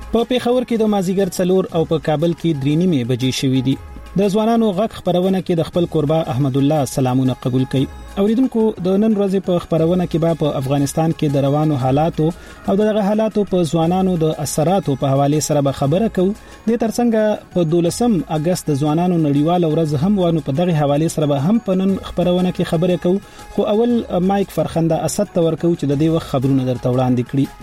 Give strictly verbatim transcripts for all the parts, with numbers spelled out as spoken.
په پیښور کې د مازیګر څلور او په کابل کې درې نیمه بجې شوې دي. د ځوانانو غږ خبرونه کې د خپل قربا احمد الله سلامونه قبول کړي. اوریدونکو د نن ورځې په خبرونه کې به په افغانستان کې د روانو حالاتو او دغه حالاتو په ځوانانو د اثراتو په حواله سره به خبره کوو. د ترڅنګ په دولسم اگست د ځوانانو نړیوال ورځ هم ونه په دغه حواله سره به هم په نن خبرونه کې خبره کوو. خو اول مایک فرخنده اسد تور کوي چې د دې وخت خبرونه درته وړاندې کړي.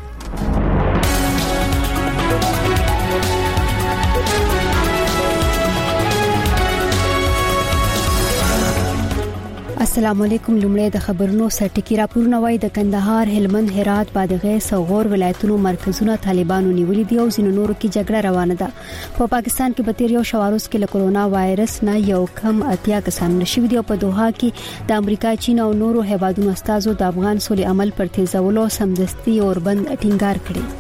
السلام علیکم. لومړی د خبرونو سرټکی راپورونه وای د کندهار، هلمند، هرات، بادغیس او غور ولایتونو مرکزونه طالبانو نیولې دي او ځینو نورو کې جګړه روانه ده. په پا پاکستان کې په تیر یو شواروز کې له کرونا وایرس نه یو کم اتیا کسان نشوي دي او په دوحه کې د امریکا، چین او نورو هیوادونو استازو د افغان سولې عمل پر تیزولو سمدستي اوربند ټینګار کړی.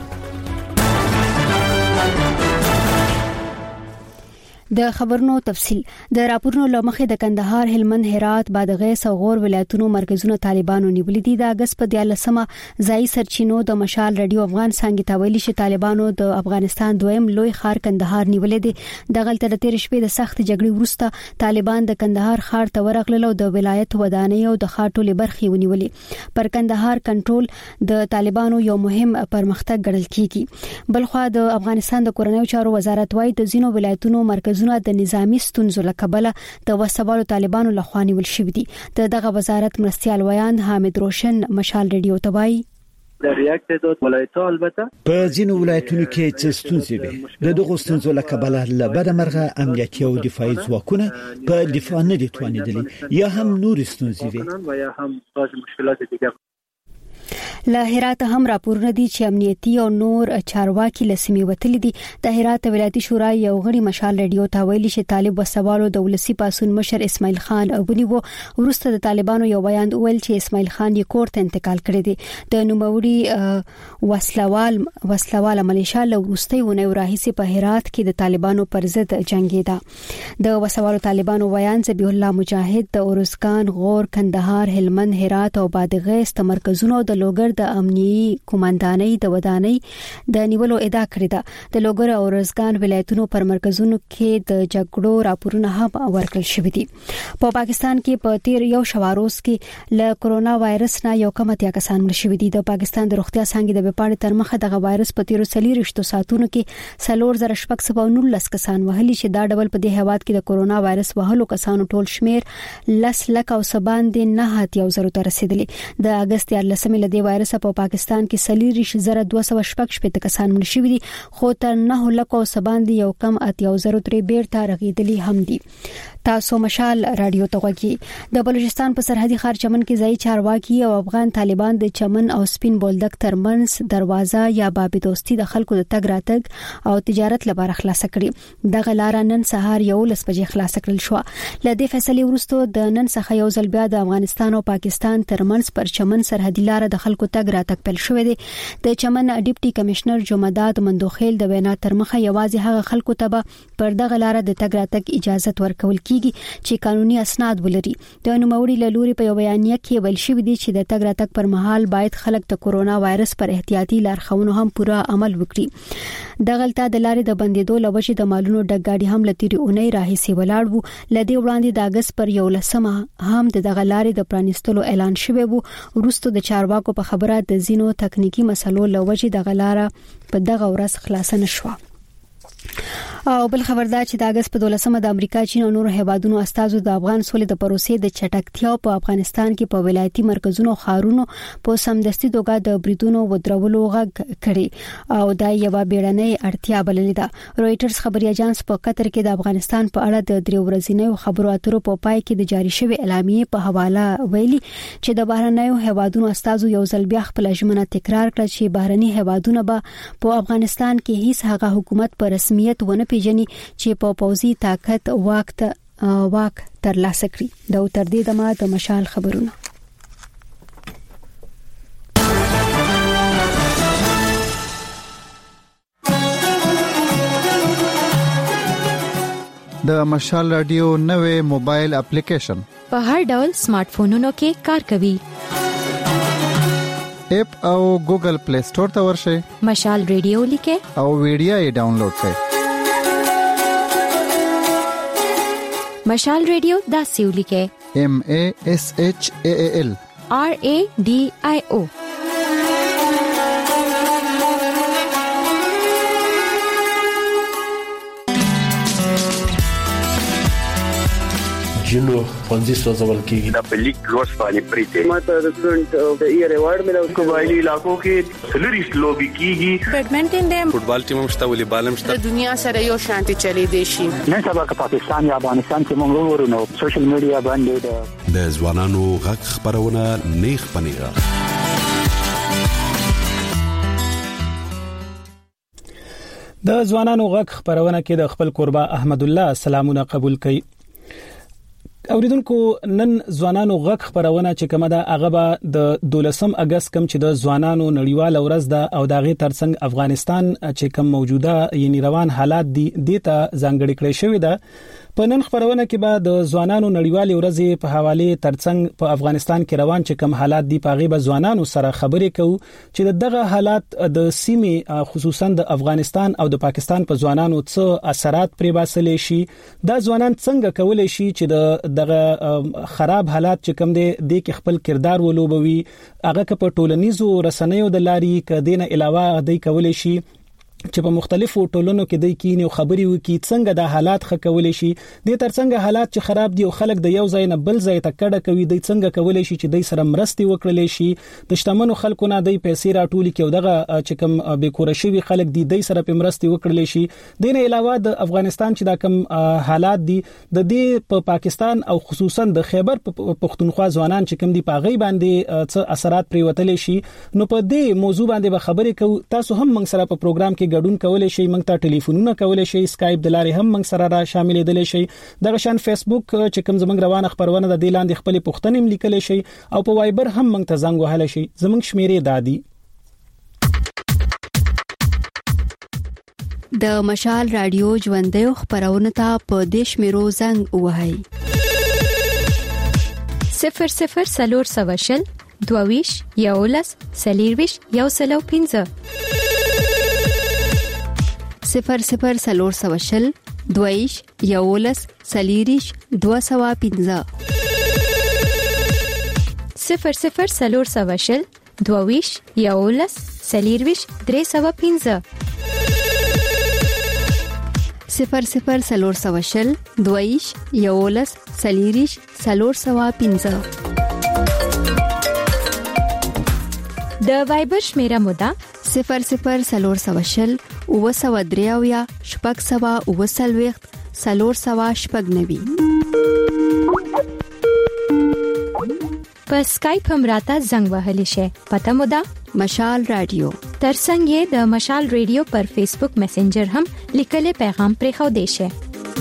د خبرونو تفصيل. د راپورونو لمخې د کندهار، هلمند، هرات، بادغیس او غور ولایتونو مرکزونه طالبانو نیولې دي. د اگست په دیارلسمه ځای سرچینو د مشال رادیو افغان څنګه تاویل شي طالبانو د افغانستان دویم لوی ښار کندهار نیولې دي. د غلطه تیر شپې د سخت جګړې وروسته طالبان د کندهار ښار ته ورغلل او د ولایت ودانۍ او د ښار ټولې برخې ونیولې. پر کندهار کنټرول د طالبانو یو مهم پرمختګ ګڼل کیږي. بلخو د افغانستان د کورنیو چارو وزارت وايي د زینو ولایتونو مرکز د نظامی ستونزو لکبله د وسوالو طالبانو لخوا نیول شوې دي. د دغه وزارت مرستيال ویان حامد روشن مشال رادیو تبای د ریاکټ د ولایتو البته په ځینو ولایتونو کې څه ستونزې وي. د دغه ستونزو لکبله لبد مرغه امنیتي او دفاعي ځواکونه په دفاع نه دي توانیدلي یا هم نور ستونزې وي یا هم بعض مشکلات دي. له هرات هم راپورونه دي چې امنیتي او نور چارواکي لسمي وتل دي. د هرات ولایتي شورا یو غړي مشال رادیو ته ویلي چې طالب وسوالو د ولسی پاسون مشر اسماعیل خان ابونی وو ورسته د طالبانو یو بیان ویل چې اسماعیل خان یې کور ته انتقال کړی دی. د نوموړي وسلوال وسلوال ملیشیا له ورستي ونه راهیسي په هرات کې د طالبانو پر ضد جنگیدا. د وسوالو طالبانو بیان ذبیح الله مجاهد د اورزګان، غور، کندهار، هلمند، هرات او بادغیس تمرکزونو د لوګر د امنیي کمانډانۍ د ودانۍ د نیولو ادعا کړې ده. د لوګر او اورزګان ولایتونو پر مرکزونو کې د جګړو راپورونه هم ورکړل شوې دي. په پا پاکستان کې په تیر یو شواروز کې له کرونا وایرس نه یو کم اتیا کسان مړ شوي دي. د پاکستان د روغتیا څنګه د بپاړې تر مخه دغه وایرس په تیر څلورشتو ساعتونو کې څلور زره شپږ سوه نولس کسان وهلي چې دا ډول په دې هواد کې د کرونا وایرس وهلو کسانو ټول شمیر لس لک او سبان دي نه هات یو زرو ته رسیدلی. د اگست یارلسمې له دې وایرس په پاکستان کې سلیریش زره دوه سوه شپږ شپږ کسان مړ شوي دي خو تر نه لک او سبان دي یو کم اتیا زرو ترې بیرته رغیدلی هم دي. تاسو مشال رادیو ته غوږی. د بلوچستان په سرحدي ښار چمن کې ځای چارواکي او افغان طالبان د چمن او سپین بولدک ترمنځ دروازه یا باب دوستي د خلکو د تګ راتګ او تجارت لپاره خلاص کړي. دغه لار نن سهار یو لس بجې خلاص کړل شو. لدې فیصلې وروسته د نن څخه یو ځل بیا د افغانستان او پاکستان ترمنځ پر چمن سرحدي لار د خلکو تګ راتګ پیل شوې دي. د چمن ډیپټي کمشنر جمعداد مندوخیل د وینا تر مخه یوازې هغه خلکو ته پر دغه لار د تګ راتګ اجازه ورکول کیږي چې قانوني اسناد ولري. د نوموړي له لوري په یو بیانیه کې ویل شوی دی چې د تګ راتګ پر مهال باید خلک د کورونا وایرس پر احتیاطي لارښوونو هم پوره عمل وکړي. دغلطه د لارې د بندیدو لوجې د مالونو ډګاډي هم لتیری اونۍ راهیسي ولاړ وو. لدې وړاندې د اگست پر یو لسمه هم د دغه لارې د پرانیستلو اعلان شوی وو. وروسته د چارواکو په خبره د زینو تکنیکی مسلو لوجې د غلاره په دغه ورځ خلاص نه شو. او بل خبردار چې د اگست په دولسمه د امریکا، چین او نورو هیوادونو استازو د افغان سولې د پروسې د چټکتیا په افغانستان کې په ولایتي مرکزونو خارونو په سمدستي توګه د بریدونو ودرولو غږ کړي او دا یو بیړنۍ اړتیا بللې ده. رويټرز خبري اژانس په قطر کې د افغانستان په اړه د درې ورځې خبرو اترو په پای کې د جاری شوی اعلامیې په حواله ویلي چې د بهرنیو هیوادونو استازو یو ځل بیا خپل ژمنه تکرار کړه چې بهرني هیوادونه به په افغانستان کې هیڅ هغه حکومت په رسمیت ونه پیژني چې په پوځي طاقت وخت واک ترلاسه کړي. دا تر دې دمه د مشال خبرونه. د مشال رادیو نوې موبایل اپلیکیشن په هر ډول سمارټ فونونو کې کار کوي. اپ او ګوګل پلی سٹور ته ورشئ. مشال ریډیو لیکه او ویډیو یې ډاونلوډ کړئ. مشال ریډیو دا سیو لیکه M A S H A A L R A D I O. جنو پنځه سو ځول کېږي دا په لیک روز باندې پریته ماته د سټوډنټ د ایئر ایوارډ ملو کومایلی علاقو کې سلریس لوبي کیږي بیډمنټن دې فوټبال ټیم هم شته ولې بالم شته د دنیا سره یو شانتي چلی دی شي نن سبا که پاکستان یا افغانستان کې موږ ورونو سوشل میډیا باندې د ځوانانو غږ خبرونه نیخ پنیغه د ځوانانو غږ خبرونه کې د خپل قربا احمد الله سلامونه قبول کړي. اوریدونکو نن ځوانانو غږ خبرونه چې کومه ده هغه به د دولسم اگست کم چې د ځوانانو نړیوال ورځ ده او داغه ترڅنګ افغانستان چې کوم موجوده یعنی روان حالات دي دته ځانګړي کړی شوی ده. په نن خبرونه کې به د ځوانانو نړیوال ورځ په حواله ترڅنګ په افغانستان کې روان چې کوم حالات دي په غیبه ځوانانو سره خبرې کوو چې دغه حالات د سیمې خصوصا د افغانستان او د پاکستان په ځوانانو څه اثرات پرې باسلې شي دا ځوانان څنګه کولای شي چې دغه خراب حالات چې کوم دي د خپل کردار ولوبوي هغه په ټولنیزو رسنیو د لاري کدينه علاوه د کولای شي چې په مختلفو ټولنو کې د کینې خبري وکي څنګه د حالات خکولې شي د ترڅنګ حالات چې خراب دي او خلک د یو ځای نه بل ځای ته کډه کوي د څنګه کولې شي چې د سره مرستي وکړلې شي د شتمنو خلکو نه د پیسې راټولي کې دغه چې کوم به کورشي خلک دي د سره په مرستي وکړلې شي د نه علاوه د افغانستان چې دا کوم حالات دي د دې په پاکستان او خصوصا د خیبر پختونخوا ځوانان چې کوم دي په غي باندې څه اثرات پریوتلې شي نو په دې موضوع باندې به خبرې کوو. تاسو هم موږ سره په پروګرام کې ګډون کولای شئ موږ ته ټلیفونونه کولای شئ اسکایپ د لارې هم موږ سره را شامل دي شئ د غشان فیسبوک چې کوم زموږ روانه خبرونه د دلاندې خپل پښتنیم لیکل شئ او په وایبر هم موږ ته زنګ وهل شئ زموږ شمیرې دادي د مشال رادیو ژوندې خبرونه ته په دیش میرو زنګ وهاي صفر صفر سلور سواشل دوویش یولس سلیرویش یو سلو پینځه صفر صفر سلور سواشل دویش یولس سلیریش دو سوا پینځه صفر صفر سلور سواشل دوویش یولس سلیرویش درې سوا پینځه صفر صفر سلور سواشل دویش یولس سلیریش سلور سوا پینځه د وایبر شمیره مودا صفر صفر سلور سواشل او سوا دریاویا شپږ سوا او سلويخت سلور سوا شپږ نوي په اسکایپ هم راته زنګ وهلی شي پته مودا مشال رادیو ترڅنګ د مشال رادیو پر فیسبوک میسنجر هم لیکلي پیغام پرې خو دی شي.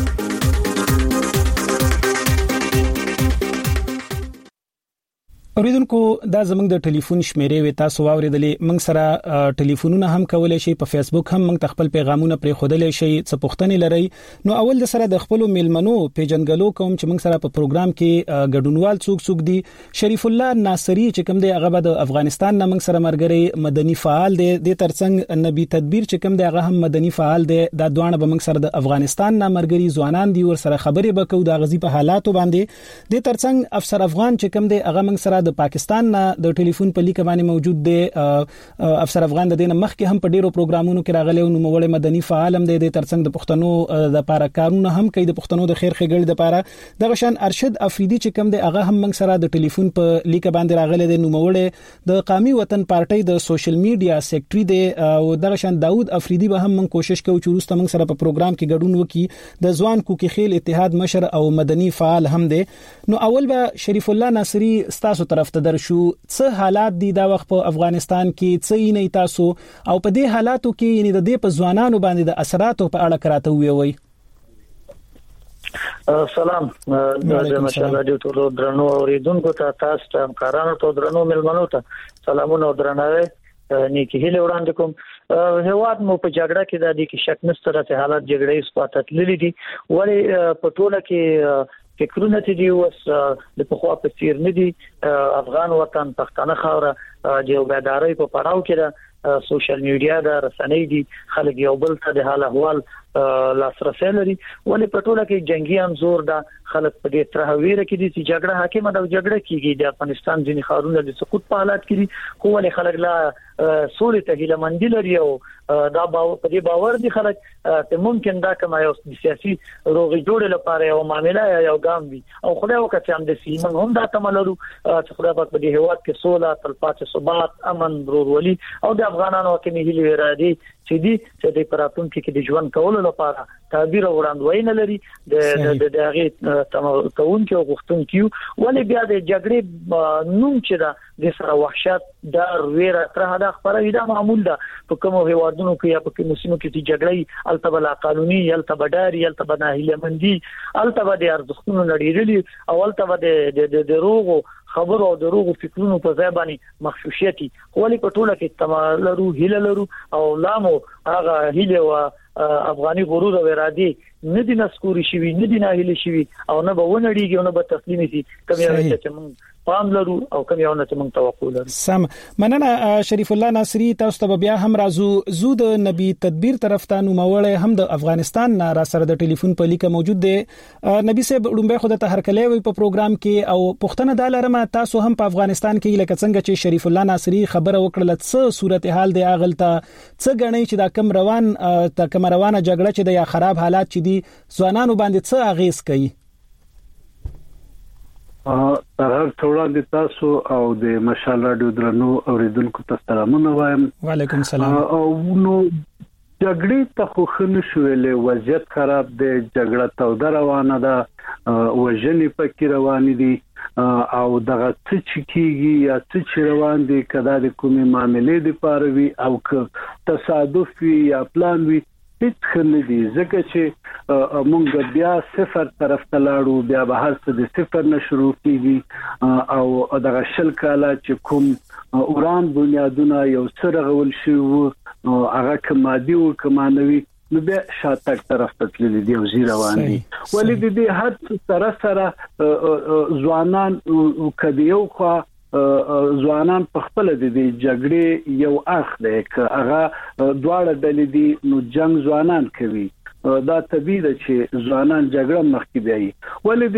اوریدونکو دا زموږ د ټلیفون شمیرې و تاسو واوریدلې موږ سره ټلیفونونه هم کولای شي په فیسبوک هم موږ خپل پیغامونه پرې خودلې شي څه پوښتنې لري نو اول د سره د خپل میلمنو پیجنګلو کوم چې موږ سره په پروګرام کې ګډونوال څوک څوک دي. شریف الله ناصری چې کوم دی هغه د افغانستان نه موږ سره مرګري مدني فعال دی د ترڅنګ نبی تدبیر چې کوم دی هغه هم مدني فعال دی دا دوه به موږ سره د افغانستان نه مرګري ځوانان دي ور سره خبرې وکړو د غزي په حالاتو باندې د ترڅنګ افسر افغان چې کوم دی هغه موږ سره د پاکستان نه د ټلیفون په لیک باندې موجود دی. افسر افغان د دینه مخکې هم په ډیرو پروګرامونو کې راغلی نو موږ مدني فعال هم دی د ترڅنګ د پښتنو د لپاره کارونه هم کوي د پښتنو د خیر خګړې د لپاره د غشان ارشد افریدي چې کوم دی هغه هم موږ سره د ټلیفون په لیک باندې راغلی دی نو موږ د قومي وطن پارټي د سوشل میډیا سیکریټري دی او د غشان داوود افریدي به هم موږ کوشش کوو چې وروسته موږ سره په پروګرام کې ګډون وکړي د ځوان کوکي خیل اتحاد مشر او مدني فعال هم دی. نو اول به شریف الله ناصری ستاسو طرف ته درشو څه حالات دي دا وخت په افغانستان کې څه نه تاسو او په دې حالاتو کې یعنی د دې په ځوانانو باندې د اثراتو په اړه کراته وی. سلام د مشال رادیو ټولو درنو اوریدونکو ته تاسو ته همکارانو ته درنو ملمنو ته سلامونه او درناوی نیکی هیله وړاندې کوم. هواد مو په جګړه کې د دې کې شک نشته چې حالات جګړې سپاتت لري دي ولی په ټوله کې فکرونه دي اوس د پخوا په څیر نه دي افغان وطن پښتانه خاوره د یو بیداری په پړاو کې ده سوشل میډیا د رسنۍ دي خلک یو بل ته د حال احوال لاسرسي لري ولې په ټوله کې جنگي انزور ده خلک په دې ترهویره کې دي چې جګړه حاکمه ده او جګړه کیږي د افغانستان ځینې خارونه د سقوط په حالات کې دي خو ولې خلک لا سولې ته هیله مندي لري او دا باور په دې باور دي خلک ته ممکن دا کما یو سیاسي روغي جوړ لپاره یو معاملې یو ګام وي او خدای وکړي هم د سیمن هم دا تملرو چې خدای په دې هواد کې سوله تلپاتې ثبات امن ورورولي او د افغانانو کې نه هیلې ورادي چې دي چې د پراتون کې د ژوند کولو لپاره تعبیر وړاندوي نه لري د د هغه تمون کې غوښتون کیو ولې بیا د جګړې نوم چې دا د سره وحشت دار ویره تر هدا خبره دا معمول ده په کوم هیوادونو کې یا په کوم سیمو کې چې جګړې التبلا قانوني التبداري التبناهله مندي التبا د ارزښتونو لري او التبا د د دروغو خبرو او دروغو فکرونو په ځای باندې مخشوشیتي ولې په ټوله کې تمالرو هیله لرو او لامو هغه هیله او افغاني غرور او ارادي نه دي نسکوري شي نه دي ناهیله شي او نه به ونړيږي او نه به تسلیم شي کوم یو چې موږ پام لرو او کوم یو نه چې موږ توقع لرو سم مننه شریف الله ناصری تاسو ته بیا هم راځو زو د نبی تدبیر طرف ته نو موړې هم د افغانستان نه را سره د ټلیفون په لیکه موجود دی نبی صاحب لومبه خو د هرکلی وي په پروګرام کې او پښتنه د لارمه تاسو هم په افغانستان کې لکه څنګه چې شریف الله ناصری خبره وکړه څه صورتحال دی اغلته څه غنی چې دا کم روان ته کم روانه جګړه چې د یا خراب حالات چې دي ځوانانو باندې څه اغیز کوي تر هر څوړه د تاسو او د مشال رادیو درنو اوریدونکو ته سلامونه وایم وعلیکم السلام او نو جګړې ته خو خنه شوې وضعیت خراب دی جګړه توده روانه ده وژنې پکې روان دي او دغه څه چې کیږي یا څه چې روان دي کدا د کومې معاملې د پاروي او ک تصادف یا پلان وي هیڅ خنه دي ځکه چې مونږ بیا صفر طرف ته لاړو بیا به هر څه د صفر نه شروع کیږي او دغه شل کاله چې کوم اوران بنیادونه یو سره غول شي او هغه کمادي او کمانوي نو بیا شاتک طرف ته تللی دی او زیرا باندې ولې د دې هر سره سره ځوانان کدیو خو ځوانان په خپل د جګړې یو اخ دی که هغه دواړه ډلې دي نو جنگ ځوانان کوي دا طبيعي ده چې ځوانان جګړه مخکې بیاي ولې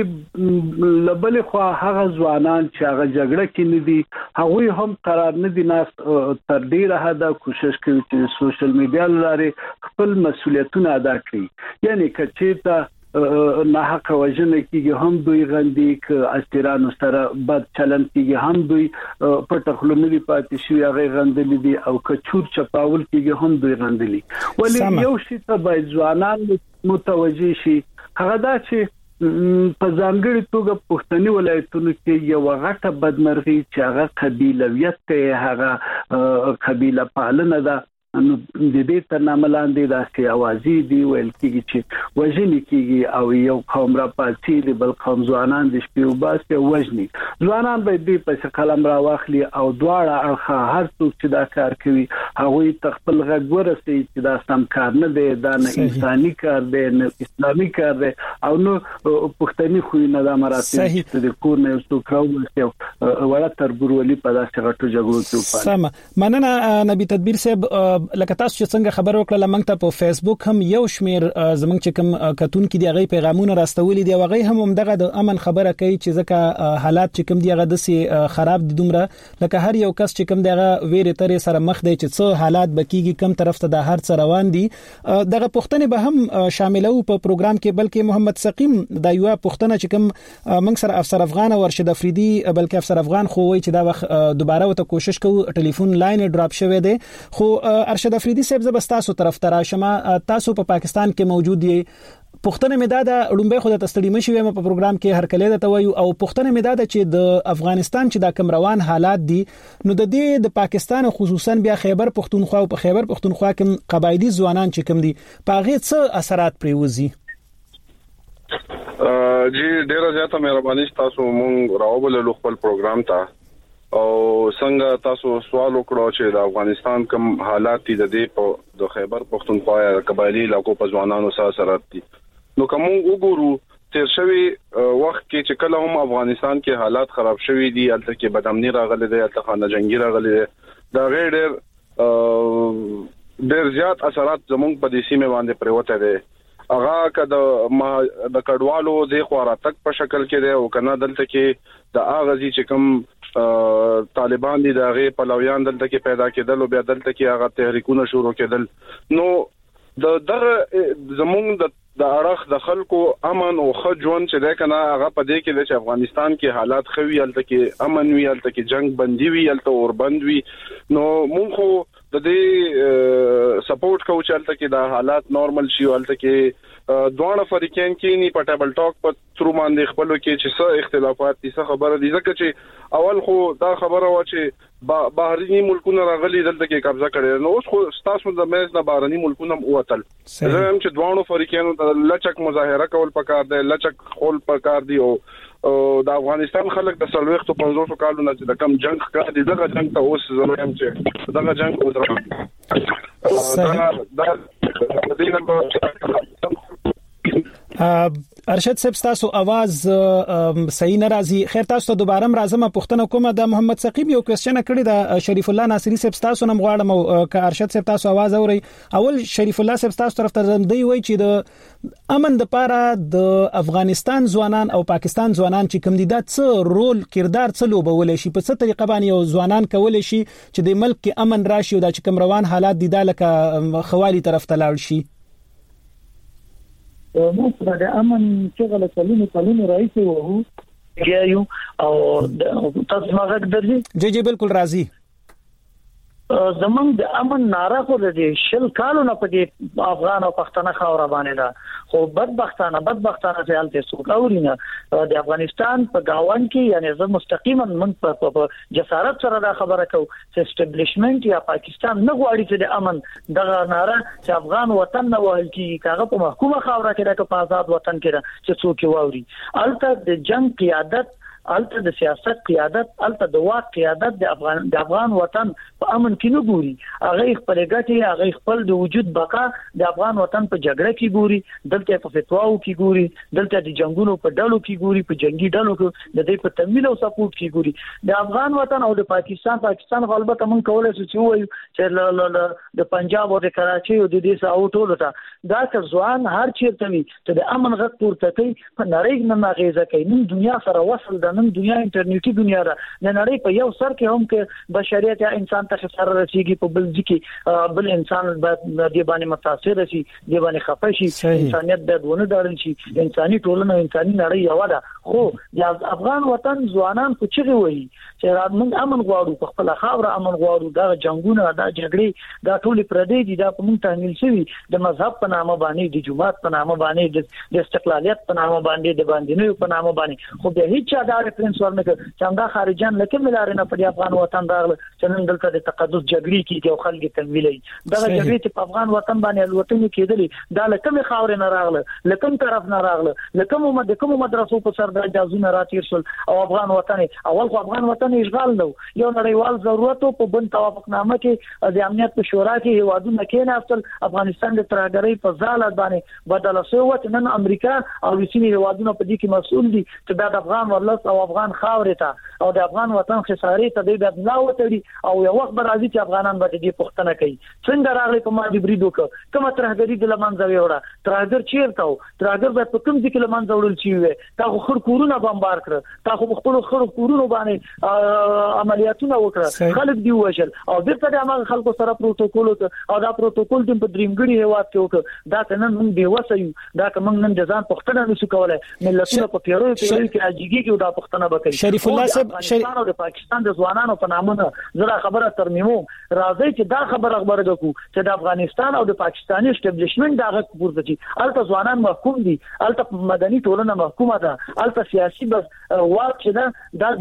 د لبل خو هغه ځوانان چې هغه جګړه کې نه دي هغه هم قرار نه دي ناس تر ډیره حد کوشش کوي چې سوشل میډیا لاره خپل مسولیتونه ادا کړي یعنی کچېتا نه حق وجنه کیږي هم دوی غندي ک استرانو سره بد چلن کیږي هم دوی پټ خلونی پاتې شي هغه غندلې دي او ک چور چپاول کیږي هم دوی غندلې ولې یو شی ته باید ځوانان متوجي شي هغه دا چې په ځانګړي توګه پښتني ولایتونو کې یو غټه بدمرغي چې هغه قبیلویت ته هغه قبیله پالنه ده نو د دې تر نامه لاندې داسې اوازې دی ویل کېږي چې وژنې کېږي او یو قوم را پاتې دی بل قوم ځوانان د شپې وباسي او وژني ځوانان باید دې په قلم را واخلي او دواړه اړخه هر څوک چې دا کار کوي هغوی ته خپل غږ ورسوي چې دا سم کار نه دی دا نه انساني کار دی نه اسلامي کار دی او نو پښتني خوینه دا مراتب چې د کور نه یو څوک راوړي وړه تربورولي په داسې غټو جګړو کې وپاله سم مننه نبی تدبیر صاحب لکه تاسو چې څنګه خبر وکړه لمنګ ته په فیسبوک هم یو شمیر زمنګ چې کوم کتون کې دی هغه پیغامونه راستولي دی هغه هم همدغه د امن خبره کوي چې ځکه حالات چې کوم دی هغه د خراب دي دومره لکه هر یو کس چې کوم دی هغه ویرې ترې سره مخ دی چې څه حالات بکیږي کوم طرف ته د هر څه روان دي دغه پښتنه به هم شاملو په پروګرام کې بلکې محمد سقیم د یو پښتنه چې کوم منګ سره افسر افغان او ارشد افریدي بلکې افسر افغان خو وای چې دا وخت دوباره وته کوشش کوو ټلیفون لاین ډراپ شوی دی خو ارشد افریدي صاحب زبستاسو طرف ته راشم تاسو په پاکستان کې موجود یې پښتنه مداده لومبه خو د تستړی مشي په پروګرام کې هر کله د توي او پښتنه مداده چې د افغانستان چې د کم روان حالات دي نو د دې د پاکستان خصوصا بیا خیبر پښتونخوا او په خیبر پښتونخوا کې قبایلی ځوانان چې کوم دي په هغه څه اثرات پریوزي جی ډیره زیاته مهرباني تاسو مونږ راوبل خپل پروګرام ته او څنګه تاسو سوال وکړو چې د افغانستان کوم حالات دي د دې په د خیبر پښتونخوا یا قبایلی علاقو په ځوانانو سره سره دي نو کوم وګورو تیر شوی وخت کې چې کله هم افغانستان کې حالات خراب شوي دي البته کې بدامنی راغلي دي البته خانه جنگي راغلي دي دا غیر ډېر زیات اثرات زموږ په دې سیمه باندې پروته دي هغه کده د کډوالو د خواراتک په شکل کې دی او کنه دلته کې د اغازي چې کوم طالبان دي دغه پلویان دلته کې پیدا کېدل او بیا دلته کې هغه تحریکونه شروع کېدل نو د دغه زموږ د د اړخ د خلکو امن او خجون چې ده کنه هغه په دې کې چې افغانستان کې حالات خوي الته کې امن وی الته کې جنگ بندي وی الته اور بند وی نو مونږ خو د دې سپورټ کوو چې الته کې د حالات نارمل شي الته کې دوه فریقین کې ني په ټیبل ټاک په ترو باندې خپلو کې چې څه اختلافات دي څه خبره دي ځکه چې اول خو دا خبره و چې بهرني ملکونه راغلي دلته کې قبضه کړي نو اوس خو تاسو د مېز نه بهرني ملکونه ووتل زم چې دوه فریقینو لچک مظاهره کول پکار دی لچک خول پکار دی او د افغانستان خلک د سلويخت په پنځوس کالو نه د کم جنگ ښکار دي دغه جنگ ته اوس زلویم چې دغه جنگ وځره دا د دې نه ارشد صاحب تاسو आवाज صحیح ناراضي خیر تاسو ته دوباره راځم پښتنه کومه د محمد ثقيب یو کوېسچن کړی د شریف الله ناصری صاحب تاسو نم غواړم او ک ارشد صاحب تاسو आवाज اوري اول شریف الله صاحب تاسو طرف ته دی وای چې د امن د پاره د افغانستان ځوانان او پاکستان ځوانان چې کوم دي د څه رول کردار څه لوبول شي په څه طریقه باندې یو ځوانان کول شي چې د ملک کې امن راشي او د کوم روان حالات دي د لکه خوالي طرف ته لاړ شي نو د امن چې غل کلونو کلونو راځي وو یو او تاسو ما غږ درځي جی جی بالکل راځي زمون د امن ناره خو د شل کالو نه په افغان او پښتنه خاور باندې دا خو بدبختانه بدبختانه ځل ته څوک اورینه د افغانستان په گاوان کې یعنی زه مستقیما من په جسارت سره دا خبره کوم چې اسټابلیشمنت یا پاکستان نه غواړي چې د امن دغه ناره چې افغان وطن نه وهل کیږي کاغه په محکومه خاور کې د په آزاد وطن کې چې څوک ووري البته د جنگ قیادت الته د سیاست قیادت الته د واک قیادت د افغان د افغان وطن په امن کې نه ګوري هغه خپل ګټي هغه خپل د وجود بقا د افغان وطن په جګړه کې ګوري دلته په فتواو کې ګوري دلته د جنگونو په ډلو کې ګوري په جنگي ډلو کې د دې په تمویل او سپورټ کې ګوري د افغان وطن او د پاکستان پاکستان غالبا موږ کولای شو چې وایو چې د پنجاب او د کراچي او د دې ساو ټولو ته دا ځوان هر چیرته وي چې د امن غږ پورته کوي په نړۍ نه ماغیزه کوي نن دنیا سره وصل د نن دنیا انټرنیټي دنیا را نه نړۍ په یو سر کې هم کې بشریت یا انسان ته خسر رسیږي په بل ځکه بل انسان د باندې متاثر شي د باندې خفه شي انسانيت د دونه دارن شي انساني ټولنه انساني نړۍ یو ده خو د افغان وطن ځوانان په چیغه وایي چې موږ امن غواړو په خپل خاور امن غواړو دا جنگونه دا جګړې دا ټول پردي دي دا په موږ تحمیل شوی د مذهب په نامه باندې د جماعت په نامه باندې د استقلالیت په نامه باندې د باندې په نامه باندې خو به هیڅ چا دا ریفرنس ورنه چې څنګه خارجان لکه ملاره نه په افغان وطن راغله چې نن دلته د تقدس جګړې کې یو خلک تمویلي دا جګړې چې په افغان وطن باندې الوتنې کېدلې دا لکه خاور نه راغله لکه طرف نه راغله لکه مو د کوم مدرسو په سر د اجازه راتیر شول او افغان وطن اول خو افغان وطن اشغال نو یو نړیوال ضرورت په بن توافقنامه کې د امنیت په شورا کې هیوادونه کې نه اصل افغانستان د ترګرۍ په ځاله باندې بدل شو چې نن امریکا او روسي هیوادونه په دې کې مسؤل دي چې دا د افغان ولس او افغان خاورې ته او د افغان وطن خسارې ته د بدلا وتړي او یو وخت راځي چې افغانان به دې پښتنه کوي څنګه راغلي په ما دې بریدو کوم ترګری د لمنځه ویوړه ترګر چیرته و ترګر به په کوم ځکه لمنځه وړل شي وي تا خو خر کورونه بمبار کړ تا خو خپل خر کورونه باندې عملیاتونه وکړه خلک دی وشل او دغه د هغه خلکو سره پروتوکول او دا پروتوکول د درېمګړي هیواد کې وکړه دا کنه موږ دی وسایو دا کوم نن د ځان پښتنه نشو کولای ملتونه په پیرو کې کې اجيږي کې دا پښتنه وکړي شریف الله صاحب شریف د پاکستان د ځوانانو په نامه زړه خبره ترمیمو راځي چې دا خبره خبره وکړو چې د افغانستان او د پاکستاني اسټابلیشمنت دغه پورته دي الته ځوانان محکوم دي الته مدني ټولنه محکومه ده الته سیاسي بس واک چې دا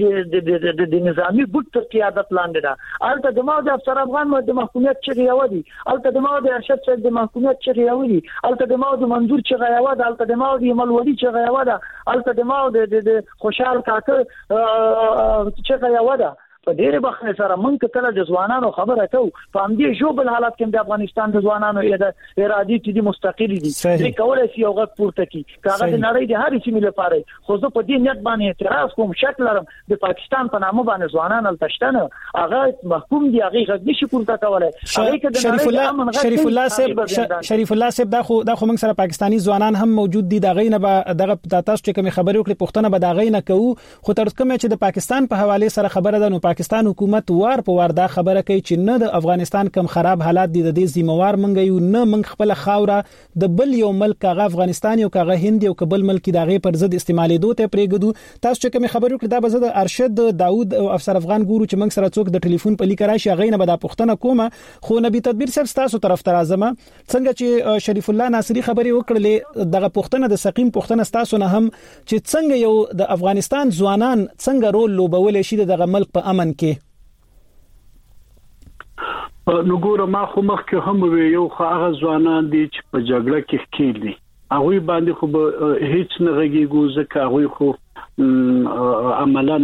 د د نظامی ګټ تر قیادت لاندې ده الته د ماده افسر افغان د محکومیت چې یو دي الته د ماده ارشد چې د محکومیت چې یو دي الته د ماده منظور چې یو ده الته د ماده ملودي چې یو ده الته د ماده د خوشحال کاکه چې یو ده په ډېر وخت سره موږ کله د ځوانانو خبره کوو په همدې جوبل حالات کې د افغانستان د ځوانانو ارادي چې مستقلی دي چې کولای شي یو غږ پورته کړي کاغذ د نړۍ د هر سیمې لپاره خو زه په دې نیت باندې اعتراض کوم شکل لرم د پاکستان په نامه باندې ځوانان التشتنه هغه محکوم دي هغه غږ نشي پورته کولای شریف الله شریف الله صاحب شریف الله صاحب دا خو دا خو موږ سره پاکستانی ځوانان هم موجود دي دا غینه به دغه تاسو چې کوم خبرې وکړي پښتنه به دا غینه کوو خو تر کومه چې د پاکستان په حواله سره خبره ده نو پاکستان حکومت وار په وار دا خبره کوي چې نه د افغانستان کم خراب حالات دي د دې ذمہوار منګ یو نه من خپل خاوره د بل یو ملک هغه افغانستان یو هغه هند یو قبل ملک دغه پر ضد استعمالېدو ته پرېګدو تاسو چې کوم خبرې وکړه دا به زه د ارشد داوود او افسر افغان ګورو چې موږ سره څوک د ټلیفون په لیک راشي غینه به دا پښتنه کومه خو نبی تدبیر صاحب تاسو طرف ته راځم څنګه چې شریف الله ناصری خبرې وکړلې دغه پښتنه د سقیم پښتنه تاسو نه هم چې څنګه یو د افغانستان ځوانان څنګه رول لوبول شي دغه ملک په امن کې نو ګوره ما خو مخکې هم وی یو خو هغه ځوانان دي چې په جګړه کې ښکیل دي هغه باندې خو هیڅ نه غږیږي ځکه هغه خو عملاً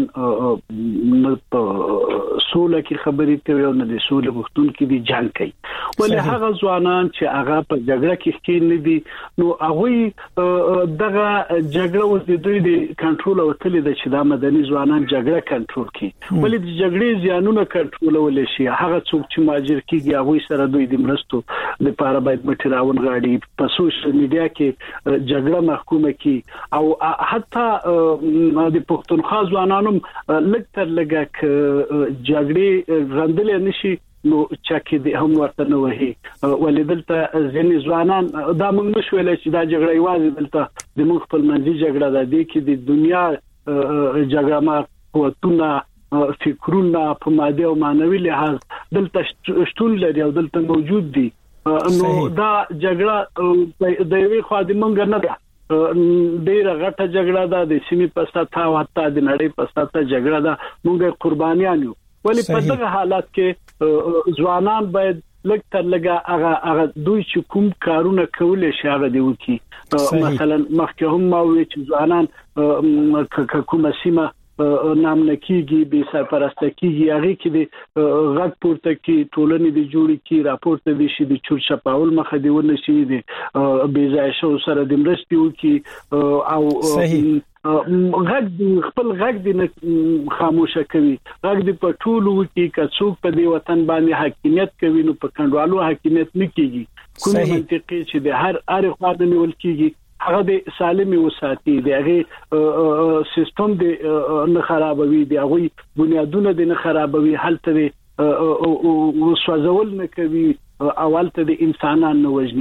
په سوله کې خبرې کوي او نه د سوله غوښتون کې دي جنگ کوي ولې هغه ځوانان چې هغه په جګړه کې ښکیل نه دي نو هغه دغه جګړه اوس د دوی د کنټرول او تل د چې د مدني ځوانان جګړه کنټرول کړي ولې د جګړې زیانونه کنټرول ولې شي هغه څوک چې ماجر کیږي هغه سره دوی د مرستو لپاره باید مټراون غاړي په سوشل میډیا کې جګړه محکومه کړي او حتی د پښتونخوا ځوانانو لکتر لګک جګړې غندلې نشي نو چاکې د هم ورته نه وهي ولیدلته ځینې ځوانان دا موږ نشویل چې دا جګړه یوازې دلته د موږ خپل منځي جګړه ده د کې د دنیا جګړه ما قوتونه فکرونه په مادي او معنوي لحاظ دلته شتون لري او دلته موجود دي نو دا جګړه د یوې خوا د موږ نه ده ډیره غټه جګړه ده د سیمې په سطح او حتی د نړۍ په سطح جګړه ده موږ قربانیان یو ولی په دغه حالت کې ځوانان باید لږ تر لږه هغه هغه دوی چې کوم کارونه کولای شي هغه دی وکي مثلا مخکې هم ما وی چې ځوانان کومه سیمه نام نکیږي به سرپرستکیږي هغه کې د غږ پورته کې ټولنې د جوړې کې راپورته دي شي د چور شپاول مخه دی ونه شي دي به ځای شو سره د مرستي وکي او غږ دی خپل غږ دی خاموشه کوي غږ دی په ټولو کې کڅوک په دی وطن باندې حاکمیت کوي نو په کندوالو حاکمیت نه کیږي کوم منطقي چې د هر هر خواته نیول کیږي هغه د سالمي وساتي دغه سیستم د نه خرابوي دغه بنیادونه د نه خرابوي حالت او سوځول نه کوي اولته د انسانان نه وژني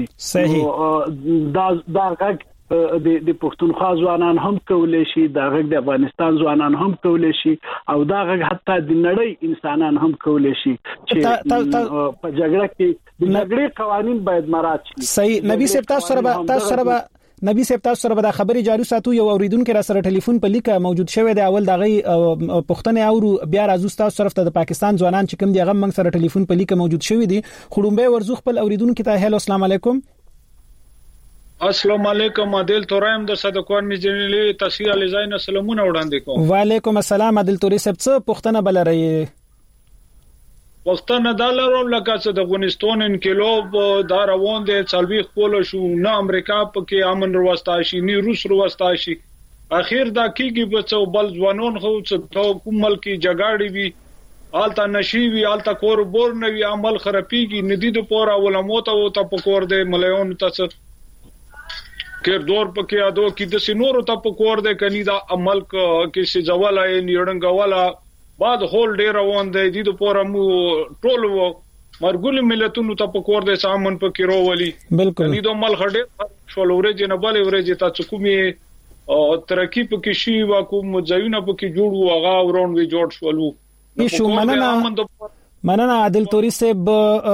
دا دا غږ د د پښتونخوا ځوانان هم کولای شي دا غږ د افغانستان ځوانان هم کولای شي او دا غږ حتی د نړۍ انسانان هم کولای شي چې په جګړه کې د جګړې قوانين باید مراعات شي صحیح نبی صاحب تاسو سره تاسو سره نبی صاحب تاسو سره د خبري جاري ساتو یو اوریدونکو را سره ټلیفون په لیکه موجود شوی دی اول دغه پښتنه او بیا راځو تاسو طرف ته د پاکستان ځوانان چې کوم دی هغه موږ سره ټلیفون په لیکه موجود شوی دی خړومبه ورزو خپل اوریدونکو ته هلو السلام علیکم السلام علیکم عادل تورایم د صدقوان میجنلی تشریح علیزاین سلامونه وړاندې کوم وعلیکم السلام عادل توري صاحب څه پښتنه بلري پښتنه د لروم لکه چې د افغانستان انقلاب دا روان دي څلوي خپل شو نه امریکا پکې امن وروستا شي نه روس وروستا شي اخیر دا کیږي په څو بل ځوانون خو څه کوم ملکی جګړې وي آلته نشي وي آلته کور بور نه وي عمل خرابيږي ندی د پورا ولموت او ته پکور دي مليون تاسو کېر دور پکې ادو کې د سينورو ته پکور دي کني دا عمل کې سي ځواله نیړنګواله بعد هول ډیر روان دی د پوره مو ټول مرګول ملتونو ته پکور د سامان پکې روولي بالکل دې دوه مل خډه شول ورځې نه بلې ورځې ته کومي او ترقی پکې شي وا کوم ځایونه پکې جوړو هغه ورون وی جوړ شولو شو مننه مننه عادل توري صاحب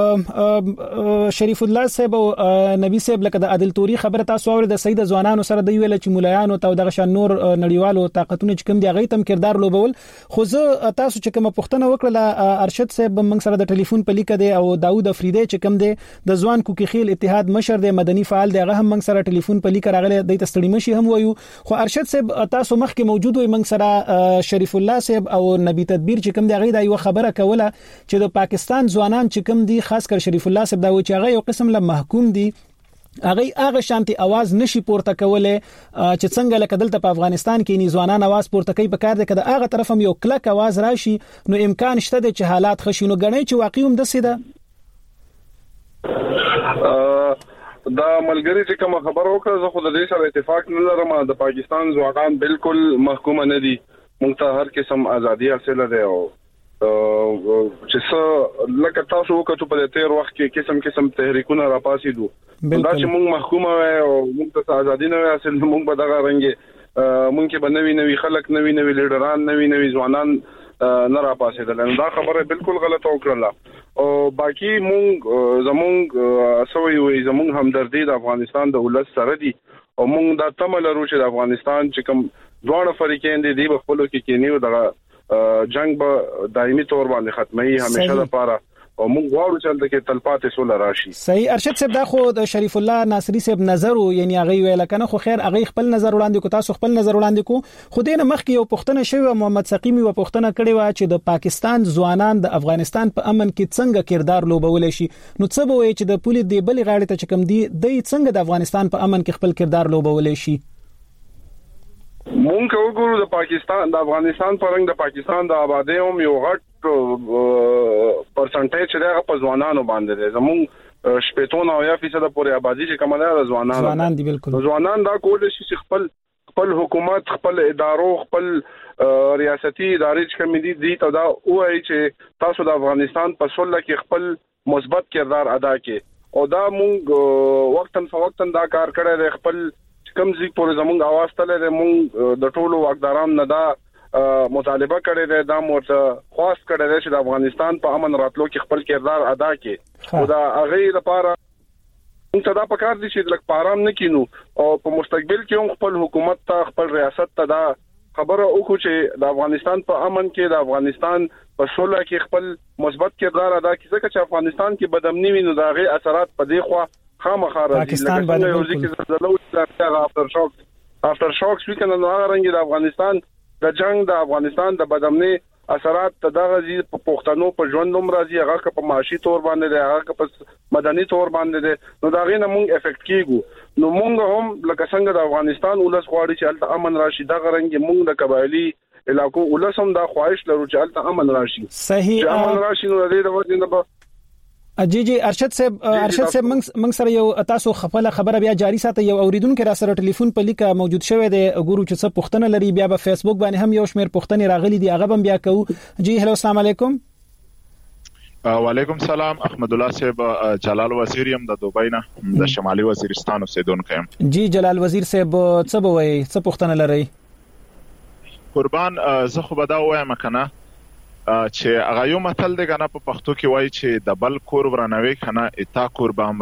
شریف الله صاحب او نبی صاحب لکه د عادل توري خبره تاسو اورید د سید ځوانانو سره د ویل چې مولایانو ته دغه شان نور نړیوالو طاقتونو چې کوم دی غي تم کردار لوبول خو زه تاسو چې کوم پښتنه وکړه ارشد صاحب موږ سره د ټلیفون په لیکه دی او داوود افریدی چې کوم دی د ځوان کوکی خیل اتحاد مشر دی مدني فعال دی هغه هم موږ سره ټلیفون په لیکه راغلی د تستړی مشي هم وایو خو ارشد صاحب تاسو مخکې موجود وي موږ سره شریف الله صاحب او نبی تدبیر چې کوم دی غي دا یو خبره کوله چې د پاکستان ځوانان چې کوم دي خاص کر شریف الله صاحب دا و چې هغه یو قسم له محکوم دي هغه هغه شانتي आवाज نشي پورته کوله چې څنګه لکه دلته په افغانستان کې ني ځوانان आवाज پورته کوي په کار دي کده هغه طرف هم یو کلک आवाज راشي نو امکان شته چې حالات خشینو غني چې واقعي هم د سیده دا ملګری چې کوم خبر وکړه زه خو د دې سره اتفاق نه لرم د پاکستان ځوانان بالکل محکوم نه دي مونږ ته هر قسم ازادي حاصله ده او چې څه لکه تاسو وکړو په تیر وخت کې قسم قسم تحریکونه را پاسې دو دا چې موږ محکومه او موږ ته ازادي نه حاصل موږ به دغه رنګ موږ کې بنوي نوي خلک نوي نوي لیډران نوي نوي ځوانان نه را پاسې دل دا خبره بالکل غلطه وکړه او باقي موږ زموږ سوي وي زموږ همدردي د افغانستان د ولس سره دي او موږ د تمل لرو چې د افغانستان چې کوم دوه فریقین دي د خپلو کې کېنیو دغه جنگ به دایمي تور باندې ختمي همیشه لپاره او موږ غواړو چې دلته کې تلپاتې سول راشي صحیح ارشد صاحب دا خو د شریف الله ناصری صاحب نظر یعنی هغه ویل کنه خو خیر هغه خپل نظر وړاندې کو تاسو خپل نظر وړاندې کو خو دینه مخکې یو پښتنه شوی محمد سقیمی و پښتنه کړي و چې د پاکستان ځوانان د افغانستان په امن کې څنګه کردار لوبول شي نو څه به وي چې د پولیس دی بل غاړه ته چکم دی د څنګه د افغانستان په امن کې خپل کردار لوبول شي مونږ وګورو د پاکستان د افغانستان پرنګ د پاکستان د آبادی هم یو غټ پرسنټیج دی په ځوانانو باندې دی زموږ شپږ او یا فیصد پورې آبادی چې کومه ده ځوانان ځوانان دي بالکل ځوانان دا کول شي چې خپل خپل حکومت خپل ادارو خپل ریاستي ادارې چې کوم دي دي ته دا وایي چې تاسو د افغانستان په سوله کې خپل مثبت کردار ادا کړئ او دا مونږ وختن فوقتن دا کار کړی دی خپل کم ځای پورې زموږ आवाज تللی مونږ د ټولو واکداران نه دا مطالبه کړی دی دا مرته خواست کړی دی چې د افغانستان په امن راتلو کې خپل کردار ادا کړي او دا هغه لپاره موږ ته دا پکار دي چې لکه پارام نه کینو او په مستقبل کې هم خپل حکومت ته خپل ریاست ته دا خبره وکړو چې د افغانستان په امن کې د افغانستان په سوله کې خپل مثبت کردار ادا کړي ځکه چې افغانستان کې بدامني وي نو دا غي اثرات په دې خوا خامخا راځي لکه یو ځکه زلو چې افټر شوک افټر شوکس وکړه نو هغه رنګ د افغانستان د جنگ د افغانستان د بدامني اثرات ته دغه زی په پښتنو په ژوند نوم راځي هغه په معاشي تور باندې دی هغه په مدني تور باندې دی نو دا غي نه مونږ افیکټ کیږو نو مونږ هم لکه څنګه د افغانستان ولس غواړي چې الته امن راشي دغه رنګ مونږ د قبایلی علاقو ولس هم دا خواهش لرو چې الته امن راشي صحیح امن راشي نو د دې د وجه نه جی جی ارشد صاحب ارشد صاحب موږ سره یو تاسو خپل خبره بیا جاری ساتي یو اوریدونکو را سره ټلیفون په لیکه موجود شوی دی ګورو چې څه پښتنه لري بیا په فیسبوک باندې هم یو شمیر پښتني راغلي دي هغه هم بیا کو جی هلو السلام علیکم وعلیکم سلام احمد الله صاحب جلال وزیر يم د دوبۍ نه د شمالي وزیرستان اوسیدونکو يم جی جلال وزیر صاحب څه به وای څه پښتنه لري قربان زه خو به دا وایم کنه چې هغه یو متل دی کنه په پښتو کې وایي چې د بل کور ورانوي کنه اتا کور به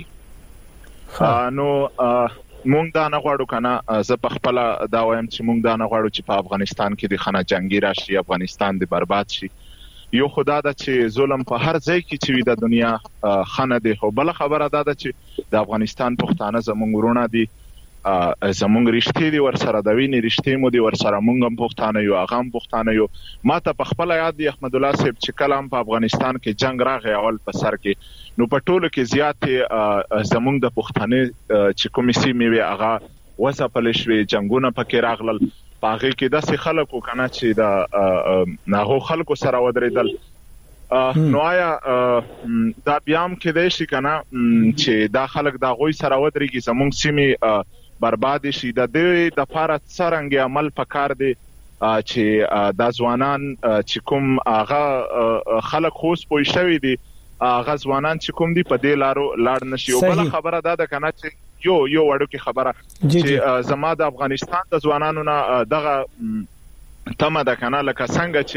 امرانيږي نو مونږ دا نه غواړو کنه زه په خپل دا وایم چې مونږ دا نه غواړو چې په افغانستان کې د خانه جنگي راشي افغانستان د برباد شي یو خدا دا چې ظلم په هر ځای کې چې د دنیا خانه دی خو بل خبره دا ده چې د افغانستان پښتانه زمونږ ورونه دي زمونږ رښتې دي ورسره د وینې رښتې مو دي ورسره مونږ هم پښتانه یو هغه هم پښتانه یو ما ته په خپل یاد دی احمد الله صاحب چې کله هم په افغانستان کې جنگ راغی اول په سر کې نو په ټولو کې زیاتې زمونږ د پښتنې چې کومې سیمې وي هغه وځپل شوې جنگونه پکې راغلل په هغې کې داسې خلک وکنه چې د هغو خلکو سره ودرېدل نو آیا دا بیا هم کېدای شي کنه چې دا خلک د هغوی سره ودرېږي زمونږ سیمې برباد شي د دې د لپاره څرنګه عمل پکار دی چې د ځوانان چې کوم هغه خلک خوش پوي شوی دي هغه ځوانان چې کوم دي په دې لارو لاړ نشي او بل خبره دا ده کنه چې یو یو وړو کې خبره چې زما د افغانستان د ځوانانو نه دغه تمه ده کنه لکه څنګه چې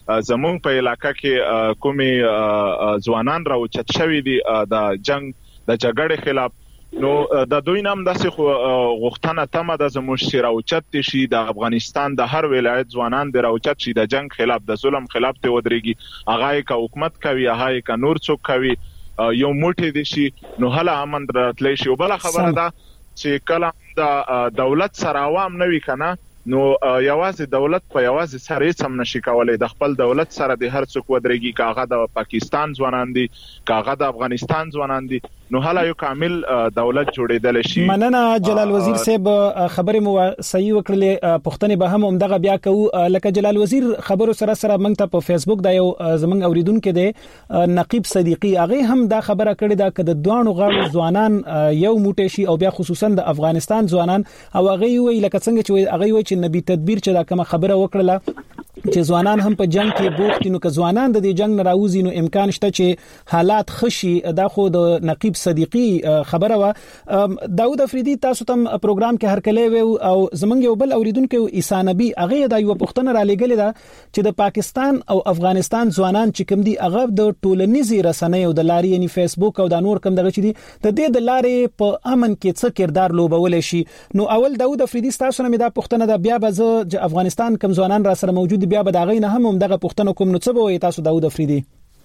زمونږ په علاقې کې کومي ځوانان راوچت شوی دي د جنگ د جګړې خلاف نو د دوی نام داسې غوښتنه تمه د زموږ چې راوچت شي د افغانستان د هر ولایت ځوانان د راوچت شي د جنگ خلاف د ظلم خلاف ته ودرېږي هغه کا حکومت کوي هغه کا نور څوک کوي یو موټی دي شي نو هله امن راتلی شي بل خبره ده چې کله د دولت سره عوام نوي کنه نو یوازې دولت په یوازې سره هیڅ هم نشي کولای د خپل دولت سره د هر څوک ودرېږي کاغه د پاکستان ځوانان دي کاغه د افغانستان ځوانان دي نو هله یو کامل دولت جوړېدل شي مننه جلال وزیر صاحب خبرې مو صحیح وکړلې پښتنې به هم همدغه بیا کوو لکه جلال وزیر خبرو سره سره موږ ته په فیسبوک دا یو زمنګ اوریدونکو دی نقیب صدیقی هغه هم دا خبره کړې ده چې د دوانو غاړو ځوانان یو موټی شي او بیا خصوصا د افغانستان ځوانان او هغه وی لکه څنګه چې هغه وی چې نبی تدبیر چې دا کومه خبره وکړه چې ځوانان هم په جنگ کې بوخت نو که ځوانان د دې جنگ نه راوځي نو امکان شته چې حالات خشي دا خو د نقیب صدیقی خبره وا داود افریدی تاسو ته پروګرام کې هرکلی و او زمونږ یو بل اوریدونکو عیسی نبی هغه دا یو پښتنه را لګل دا چې د پاکستان او افغانستان ځوانان چې کوم دي هغه د ټولنیزي رسنیو د لارې یعنی فیسبوک او د نور کوم دغه چې دي د دې د لارې په امن کې څه کردار لوبول شي نو اول داود افریدی تاسو نه دا پښتنه دا بیا به د افغانستان کوم ځوانان را سره موجود بیا به دا غي نه هم دغه پښتنه کوم نو څه به تاسو داود افریدی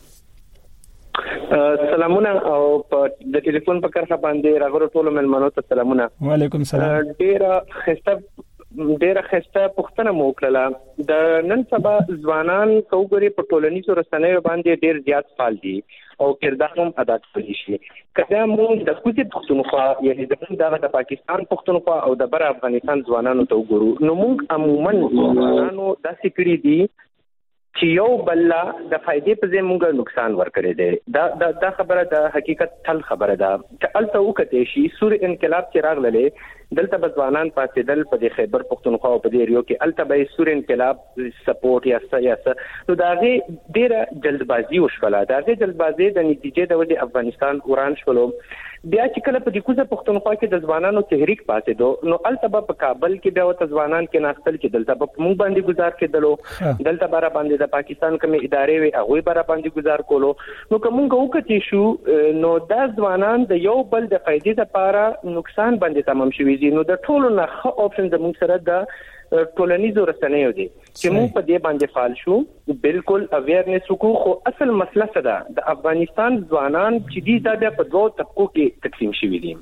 سلامونه او د ټلیفون په کرخه باندې راغلو ټول ملمنو ته سلامونه وعلیکم السلام ډیر خسته ډیر خسته پښتنه موکړه د نن سبا ځوانان کوګري په ټولنیزو رسنیو باندې ډیر زیات فعال دي او کردار هم ادا کوي شي کله موږ د کوڅې پښتونخوا یعنی د پاکستان پښتونخوا او د بر افغانستان ځوانانو ته وګورو نو موږ عموما ځوانانو داسې کړی دي چې یو بل د فائدې په ځای موږ نقصان ورکړي دي دا دا, دا خبره د حقیقت تل خبره ده چې الته وکړي شي سور انقلاب چې راغله دلته بځوانان پاتې دل په خیبر پښتونخوا او په دې ریو کې الته به سور انقلاب سپورټ یا سیاست نو دا غي ډیره جلدبازي وشوله دا غي جلدبازي د نتیجې د ودی افغانستان وران شولو بیا چې کله په دې کوزه پښتونخوا کې د ځوانانو تحریک پاتې دو نو الته په کابل کې بیا د ځوانان کې ناستل چې دلته په موږ باندې گزار کېدلو دلته بار باندې د پاکستان کوم ادارې وي هغه بار باندې گزار کولو نو کوم وکړي شو نو دا ځوانان د یو بل د فائدې لپاره نقصان باندې تمام شوي دي نو د ټولو نه ښه اپشن د موږ سره د ټولنیزو رسنیو دي چې موږ په دې باندې فعال شو بالکل اویرنس وکړو خو اصل مسله څه ده د افغانستان ځوانان چې دي دا په دوه طبقو کې تقسیم شوي دي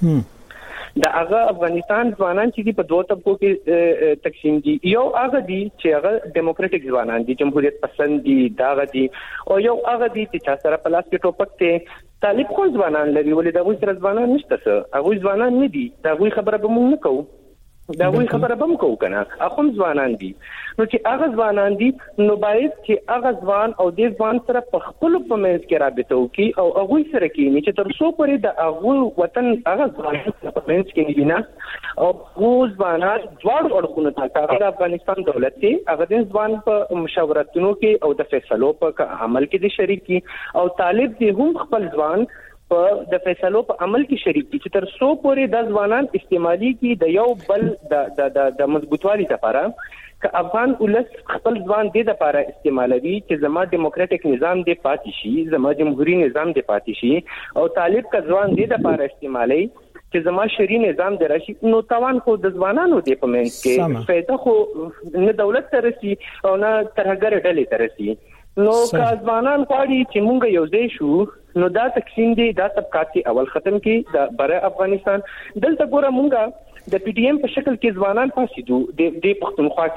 د هغه افغانستان ځوانان چې دي په دوه طبقو کې تقسیم دي یو هغه دي چې هغه ډیموکراټک ځوانان دي جمهوریت پسند دي دا غدي او یو هغه دي چې سره پلاس کې ټوپک ته طالب خو ځوانان لري ولې دا وایي سره ځوانان نشته څه هغه ځوانان نه دي دا وایي خبره به موږ نه کوو دا وی خبره بم کو کنه اخون ځوانان دي نو چې هغه ځوانان دي نو باید چې هغه ځوان او د ځوان سره په خپل په منځ کې رابطه وکي او هغه سره کې چې تر څو پرې د هغه وطن هغه ځوان په منځ کې نه او هغه ځوانان ځوړ اړخونه تا د افغانستان دولت دی هغه د ځوان په مشاورتونو کې او د فیصلو په عمل کې د شریکي او طالب دي هم خپل ځوان په د فیصلو په عمل کې شریک دي چې تر څو پورې د ځوانان استعمالي کې د یو بل د د د مضبوطوالي لپاره ک افغان ولس خپل ځوان د لپاره استعمالوي چې زما ډیموکراټک نظام دی پاتې شي زما جمهوریت نظام دی پاتې شي او طالب ک ځوان د لپاره استعمالي چې زما شری نظام د راشي نو توان خو د ځوانانو دی په منځ کې فائدہ خو نه دولت ترسي او نه ترهګر ډلې ترسي نو کازمانان غواړي چې مونږ یو ځای شو نو دا تقسیم دی دا طبقات اول ختم کی د بر افغانستان دلته ګوره مونږه د پی ډی ایم په شکل کې ځوانان پاسیدو د د پښتونخوا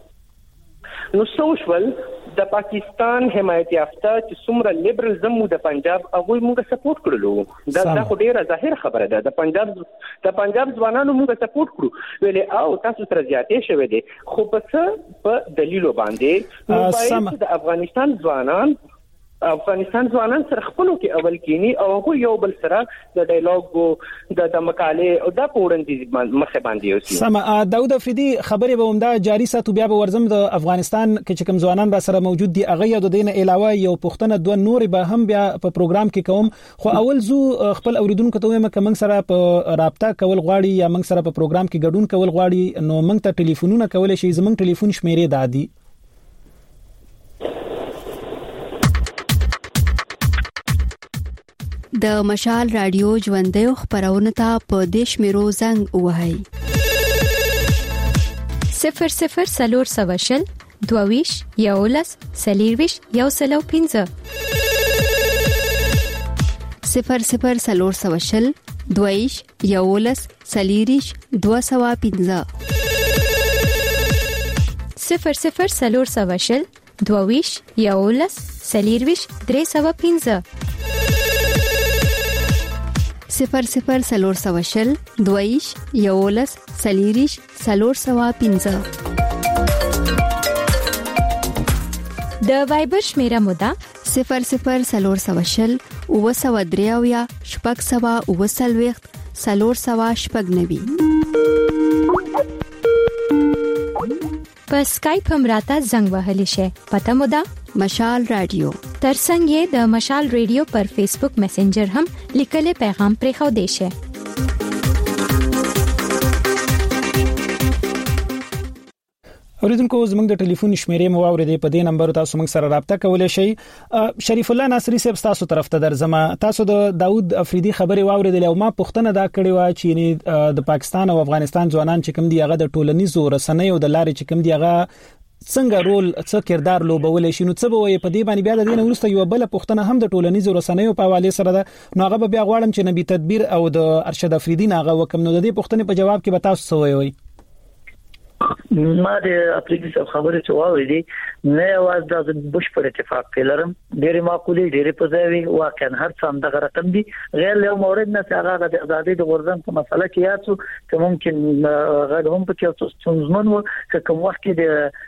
کې نو سوشل د پاکستان حمایت یافته چې څومره لیبرالزم د پنجاب هغه موږ سپورټ کړلو دا دا خو ډیره ظاهر خبره ده د پنجاب د پنجاب ځوانانو موږ سپورټ کړو ویلې او تاسو سره زیاتې شوه دي خو په په دلیلو باندې نو باید د افغانستان ځوانان افغانستان ځوانان سره خپلو کې اول کینی او هغه یو بل سره د ډایلاګ د د مقاله او د پوره مخه باندې اوسي سم داود افریدی خبرې به همدا جاری ساتو بیا به ورزم د افغانستان کې چې کوم ځوانان را سره موجود دي هغه د دین علاوه یو پښتنه دوه نور به هم بیا په پروګرام کې کوم خو اول زو خپل اوریدونکو ته وایم چې موږ سره په رابطه کول غواړي یا موږ سره په پروګرام کې ګډون کول غواړي نو موږ ته ټلیفونونه کولای شي زموږ ټلیفون شمیرې دادي د مشال رادیو ژوندې خبرونه ته په دیش میرو زنګ وهاي صفر صفر سلور سواشل دوویش یولس سلیرویش یو سلو پینزه صفر صفر سلور سواشل دوویش یولس سلیریش دو سوا پینزه صفر صفر سلور سواشل دوویش یولس سلیرویش درې سوا پینزه صفر صفر سلور سواشل دویش یولس سلیریش سلور سوا پینزه د وایبر شمیره مودا صفر صفر سلور سواشل او سوا دریاویا شپږ سوا او سلويخت سلور سوا شپږ نوي په اسکایپ هم راته زنګ وهلی شي پته مودا مشال رادیو ترڅنګ یې د مشال رادیو پر فیسبوک میسنجر هم لیکل پیغام پرې خو دی شي اوریدونکو زموږ د ټلیفون شمیرې مو اوریدې په دې نمبر تاسو موږ سره رابطه کولای شئ شریف الله ناصری صاحب تاسو طرف ته درځم تاسو د داوود افریدي خبرې واوریدل او ما پوښتنه دا کړې و چې د پاکستان او افغانستان ځوانان چې کوم دی هغه د ټولنیزو رسنیو د لارې چې کوم دی هغه څنګه رول څه کردار لوبول شي نو څه به وي په دې باندې بیا د دین ورسته یو بل پوښتنه هم د ټولنیزو رسنیو په حواله سره ده نو هغه بیا غواړم چې نبی تدبیر او د ارشد افریدي هغه وکم نو د دې پوښتنې په جواب کې به تاسو څه وایي ما د افریقي څخه خبرې چواوې دي نه واز د بش پر اتفاق کلرم ډېر معقولي ډېر په ځای واقعا هر څه هم د رقم دي غیر له مورد نه څنګه د ازادي د غورځنګ په مسله کې یاتو چې ممکن غیر هم په کې څنځمن و چې کوم وخت کې د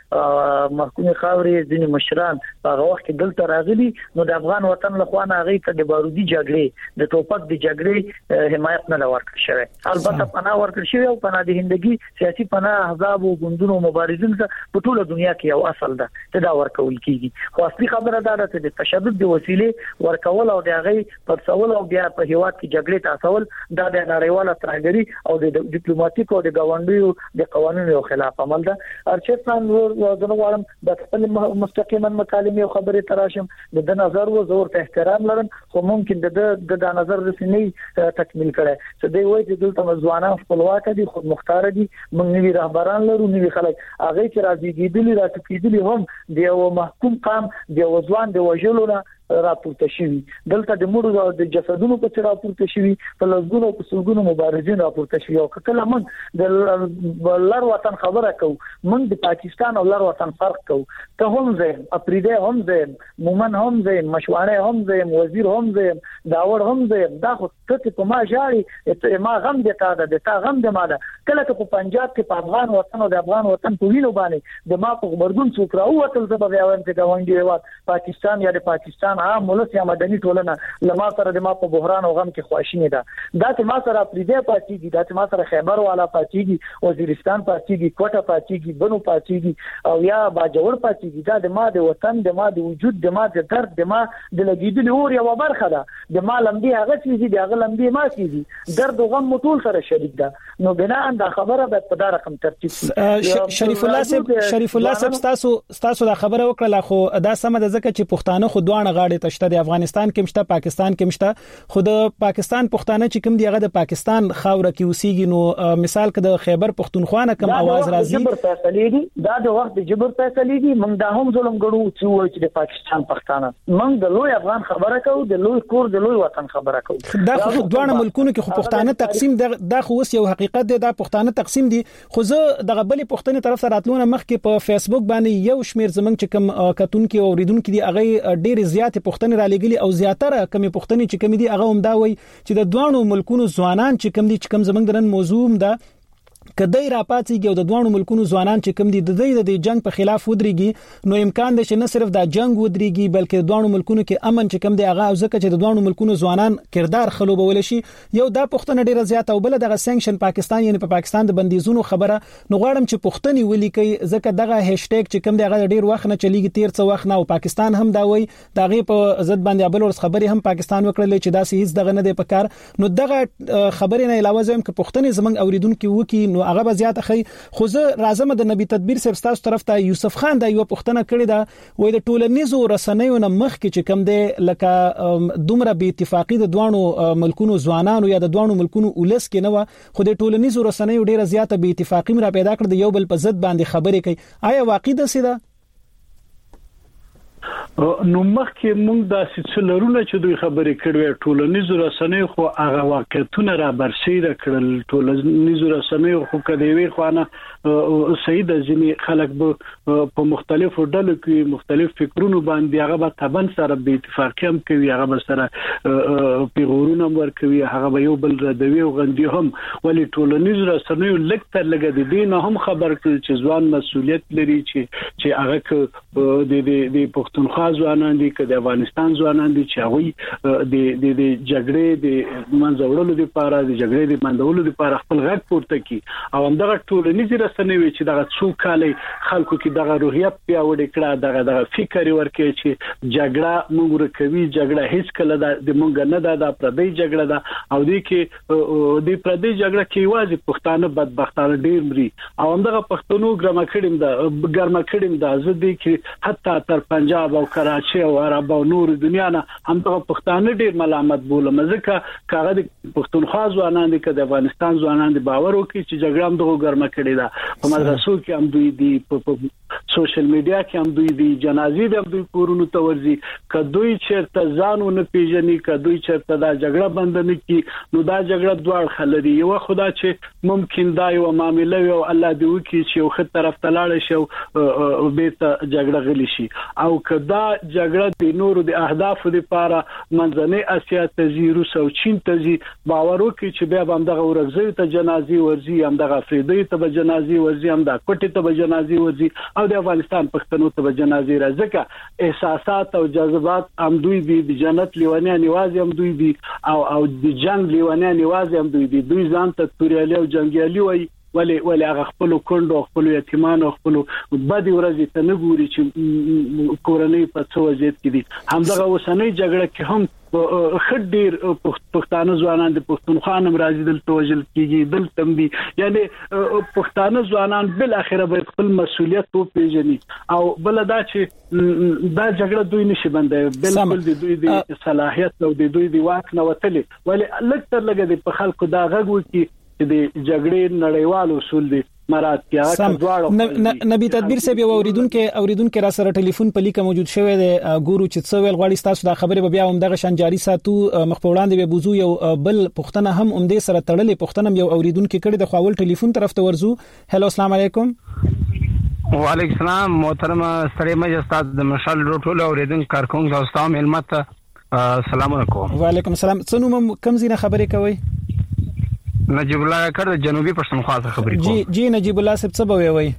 محکومي خاوري ځینې مشران هغه وخت کې دلته راغلي نو د افغان وطن له خوانه هغه ته د بارودي جګړې د ټوپک د جګړې حمایت نه ورکړ شوی البته پناه ورکړ شوی او پناه د هندګي سیاسي پناه احزاب او ګوندونو مبارزین په ټوله دنیا کې یو اصل ده چې دا ورکول کیږي خو اصلي خبره دا ده چې د تشدد د وسیلې ورکول او د هغه پر څول او بیا په هیواد کې جګړې تاسول دا د نړیواله ترهګری او د ډیپلوماټیک او د غونډیو د قوانینو خلاف عمل ده ارچستان زنه غواړم د خپل مستقیما مکالمې او خبرې تراشم د نظر و زور ته احترام لرم خو ممکن د د نظر رسنۍ تکمیل کړي چې دوی وایي چې دلته ځوانان خپلواک دي خود مختار دي موږ نوی رهبران لرو نوی خلک هغه چې راځي کېدلی راځي هم د یو محکوم قام د وځوان د وجلونه راپورته شوی دلته د مړو د جسدونو په څیر راپورته شوی په لږونو په سلګونو مبارزین راپورته شوی او کله موږ د لر وطن خبره کوو موږ د پاکستان او لر وطن فرق کوو ته هم زه افریده هم زه مومن هم زه مشوانه هم زه وزیر هم زه داور هم زه دا خو ته په ما جاري ما غم د تا د تا غم د ما ده کله ته په پنجاب کې په افغان وطن او د افغان وطن په وینو باندې د ما په خبردون څوک راووتل زه به وایم چې گاونډي هیواد پاکستان یا د پاکستان عام ملت یا مدني ټولنه لما سره د ما په بحران او غم کې خواشینه ده دا چې ما سره پریده پاتېږي دا چې ما سره خیبر والا پاتېږي وزیرستان پاتېږي کوټه پاتېږي بنو پاتېږي او یا باجوړ پاتېږي دا د ما د وطن د ما د وجود د ما د درد د ما د لګیدل اور یو برخه ده د ما لمبي هغه چیزي د هغه لمبي ما چیزي درد او غم مټول سره شریک ده نو بنا دا خبره به په دا رقم ترتیب شریف الله صاحب شریف الله صاحب تاسو تاسو دا خبره وکړه خو دا سم ده ځکه چې پښتانه خو دوه غاړي تشته د افغانستان کې مشته پاکستان کې مشته خو د پاکستان پښتانه چې کوم دی هغه د پاکستان خاوره کې اوسېږي نو مثال کې د خیبر پښتونخوا نه کوم आवाज راځي جبر فیصله دي دا د وخت د جبر فیصله دي موږ دا هم ظلم ګړو چې وایي چې د پاکستان پښتانه موږ د لوی افغان خبره کوو د لوی کور د لوی وطن خبره کوو دا خو دوه ملکونو کې خو پښتانه تقسیم دا خو اوس یو حقیقت دی دا پښتانه تقسیم دي خو زه د غبلې پښتنې طرف ته راتلونه مخکې په فیسبوک باندې یو شمیر زمنګ چې کوم کتونکو او ریدونکو دي هغه ډېر زیات پښتنې را لګلي او زیاتره کمی پښتنې چې کمی دي هغه هم دا وایي چې د دوانو ملکونو ځوانان چې کم دي چې کم زمنګ درن موضوع ده کدی را پاتېږي او د دوه ملکونو ځوانان چې کوم دي د دې د جنگ په خلاف ودرېږي نو امکان دی چې نه صرف دا جنگ ودرېږي بلکې دوه ملکونو کې امن چې کوم دی هغه ځکه چې د دوه ملکونو ځوانان کردار خلوبول شي یو دا پښتنه ډیره زیاته او بل دغه سانکشن پاکستان یعنی په پاکستان د بندیزونو خبره نو غواړم چې پښتني ولیکي ځکه دغه هشټیګ چې کوم دی هغه ډیر وخت نه چلیږي تیر څو وخت نه او پاکستان هم دا وایي دغه په ضد باندې بل ورس خبري هم پاکستان وکړل چې دا هیڅ دغه نه دی په کار نو دغه خبرې نه علاوه زم چې پښتني زمنګ اوریدونکو وکي نو هغه به زیات اخی خو زه راځم د نبی تدبیر صاحب تاسو طرف ته یوسف خان دا یو پښتنه کړی دا وای د ټولنیزو رسنیو نه مخ کې چې کم دی لکه دومره بې اتفاقی د دوانو ملکونو ځوانانو یا د دوانو ملکونو ولس کې نه و خو د ټولنیزو رسنیو ډیره زیاته بې اتفاقی را پیدا کړ د یو بل په ضد باندې خبرې کوي آیا واقعي ده سیده نو مخکې موږ د سلسلهونه چې دوی خبرې کړې ټولنیزو رسنیو خو هغه واقعیتونه را برسېره کړل ټولنیزو رسنیو خو کدی وی خوانه سید ځینی خلک په مختلفو ډلو کې مختلف فکرونو باندې هغه به تبن سره به اتفاقی هم کوي هغه به سره پیغورونه ورکوي هغه به یو بل ردوي او غندي هم ولی ټولنیزو رسنیو لکتر لګ د دین هم خبر کړي چې ځوان مسؤلیت لري چې چې هغه د د پښتونخوا ځوانان دي که د افغانستان ځوانان دي چې هغه د د د جګړې د منځوړلو لپاره د جګړې د منځوړلو لپاره خپل غږ پورته کړي او همدغه ټولنیزې رسنیو چې دغه څو کالي خلکو کې دغه روحیه پیاوړې کړه دغه دغه فکر ورکړي چې جګړه موږ رکوي جګړه هیڅ کله د موږ نه ده د پردي جګړه ده او د کې د پردي جګړه کې واځي پښتانه بدبختانه ډیر مري او همدغه پښتنو ګرمه کړم ده ګرمه کړم ده زه دې کې حتی تر پنجاب او کراچي او عرب او نور دنیا نه همدغه پښتانه ډیر ملامت بولم ځکه کاغه د پښتونخوا ځوانان دي که د افغانستان ځوانان دي باور وکړي چې جګړه هم دغه ګرمه کړي ده په مدرسو کې هم دوی دي په سوشل میډیا کې هم دوی دي جنازې د دوی کورونو ته ورځي که دوی چیرته ځانو نه پیژني که دوی چیرته دا جګړه بند نه کړي نو دا جګړه دوه خلري یو خدا چې ممکن دا یو معاملې او الله دې وکړي چې یو خط طرف ته لاړ شي او بیرته جګړه غلي شي او کدا جګړه د نورو د اهدافو لپاره منځنۍ اسیا ته زی روس او چین ته زی باور وکړي چې بیا هم دغه ورغزي ته جنازي ورزي هم دغه افریدي ته جنازي ورزي هم د کوټي ته جنازي ورزي او د افغانستان پښتنو ته جنازي راځي احساسات او جذبات هم دوی دي د جنت لیوانیان نیوازي هم دوی دي او او د جنگ لیوانیان نیوازي هم دوی دي دوی ځان ته توریالي او جنگیالي وایي ولی ولی هغه خپل کندو خپل یتیمان او خپل بدی ورځي ته نه ګوري چې کورنۍ په څو وضعیت کې دي همدغه وسنۍ جګړه کې هم خډیر پښتانه ځوانان د پښتونخوا نم راځي دلته وجل کیږي دلته هم دي یعنی پښتانه ځوانان بل اخره به خپل مسؤلیت او پیژني او بل دا چې دا جګړه دوی نشي بندای بالکل د دوی د صلاحیت او د دوی د واک نه وتلې ولی لکتر لګه د په خلکو دا غږ وکي د جګړې نړیوال اصول دي مراد کیا کډواړو نبی تدبیر صاحب یو اوریدونکو اوریدونکو را سره ټلیفون په لیکه موجود شوی دی ګورو چې څو ویل غواړي تاسو دا خبره به بیا هم دغه شان جاری ساتو مخ په وړاندې به بوزو یو بل پښتنه هم اومدې سره تړلې پښتنه یو اوریدونکو کړي د خواول ټلیفون طرف ته ورزو هلو السلام علیکم وعلیکم السلام محترم ستړي مې استاد د مشال روټول اوریدونکو کارکونکو تاسو ته ملمت السلام علیکم وعلیکم السلام څنګه کم زینه خبرې کوي نجیب الله کړه جنوبي پښتونخوا څخه خبرې کوم جی جی نجیب الله صاحب څه به وي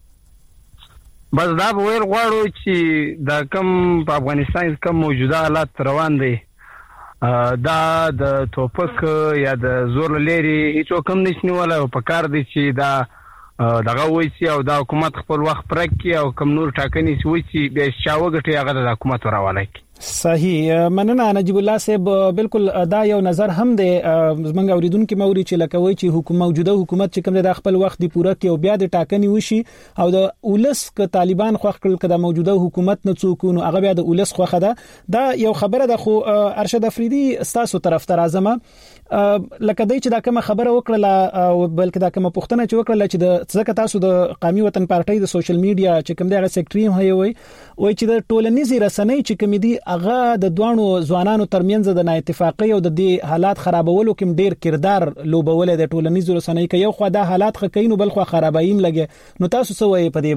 بس دا به ویل غواړو چې دا کم په افغانستان کې موجوده حالات روان دي دا د توپک یا د زور لري هیڅ کوم نشنی ولا په کار دي چې دا دغه وایي او دا حکومت خپل وخت پرکې او کم نور ټاکنې وایي چې به شاوګټي هغه د حکومت راوالای صحیح مننه نجیب الله صاحب بالکل دا یو نظر هم دی زمنګ اوریدونکو موري چې لکه وای چې حکومت موجوده حکومت چې کوم د خپل وخت دی پوره کې او بیا د ټاکنې وشي او د اولس ک طالبان خو خپل کده موجوده حکومت نه څوک نو هغه بیا د اولس خوخه ده دا یو خبره ده خو ارشد افریدي ستاسو طرف ته راځم لکه دای چې دا کومه خبره وکړه او بلکې دا کومه پښتنه چې وکړه چې د ځکه تاسو د قومي وطن پارټي د سوشل میډیا چې کوم دغه سیکریټری هم هي وای وای چې د ټولنیزي رسنۍ چې کوم دي هغه د دوانو ځوانانو ترمنځ د نااتفاقۍ او د دې حالات خرابولو کې ډیر کردار لوبول د ټولنیزو رسنۍ کې یو خو دا حالات خکینو بل خو خرابایم لګي نو تاسو څه وایي په دې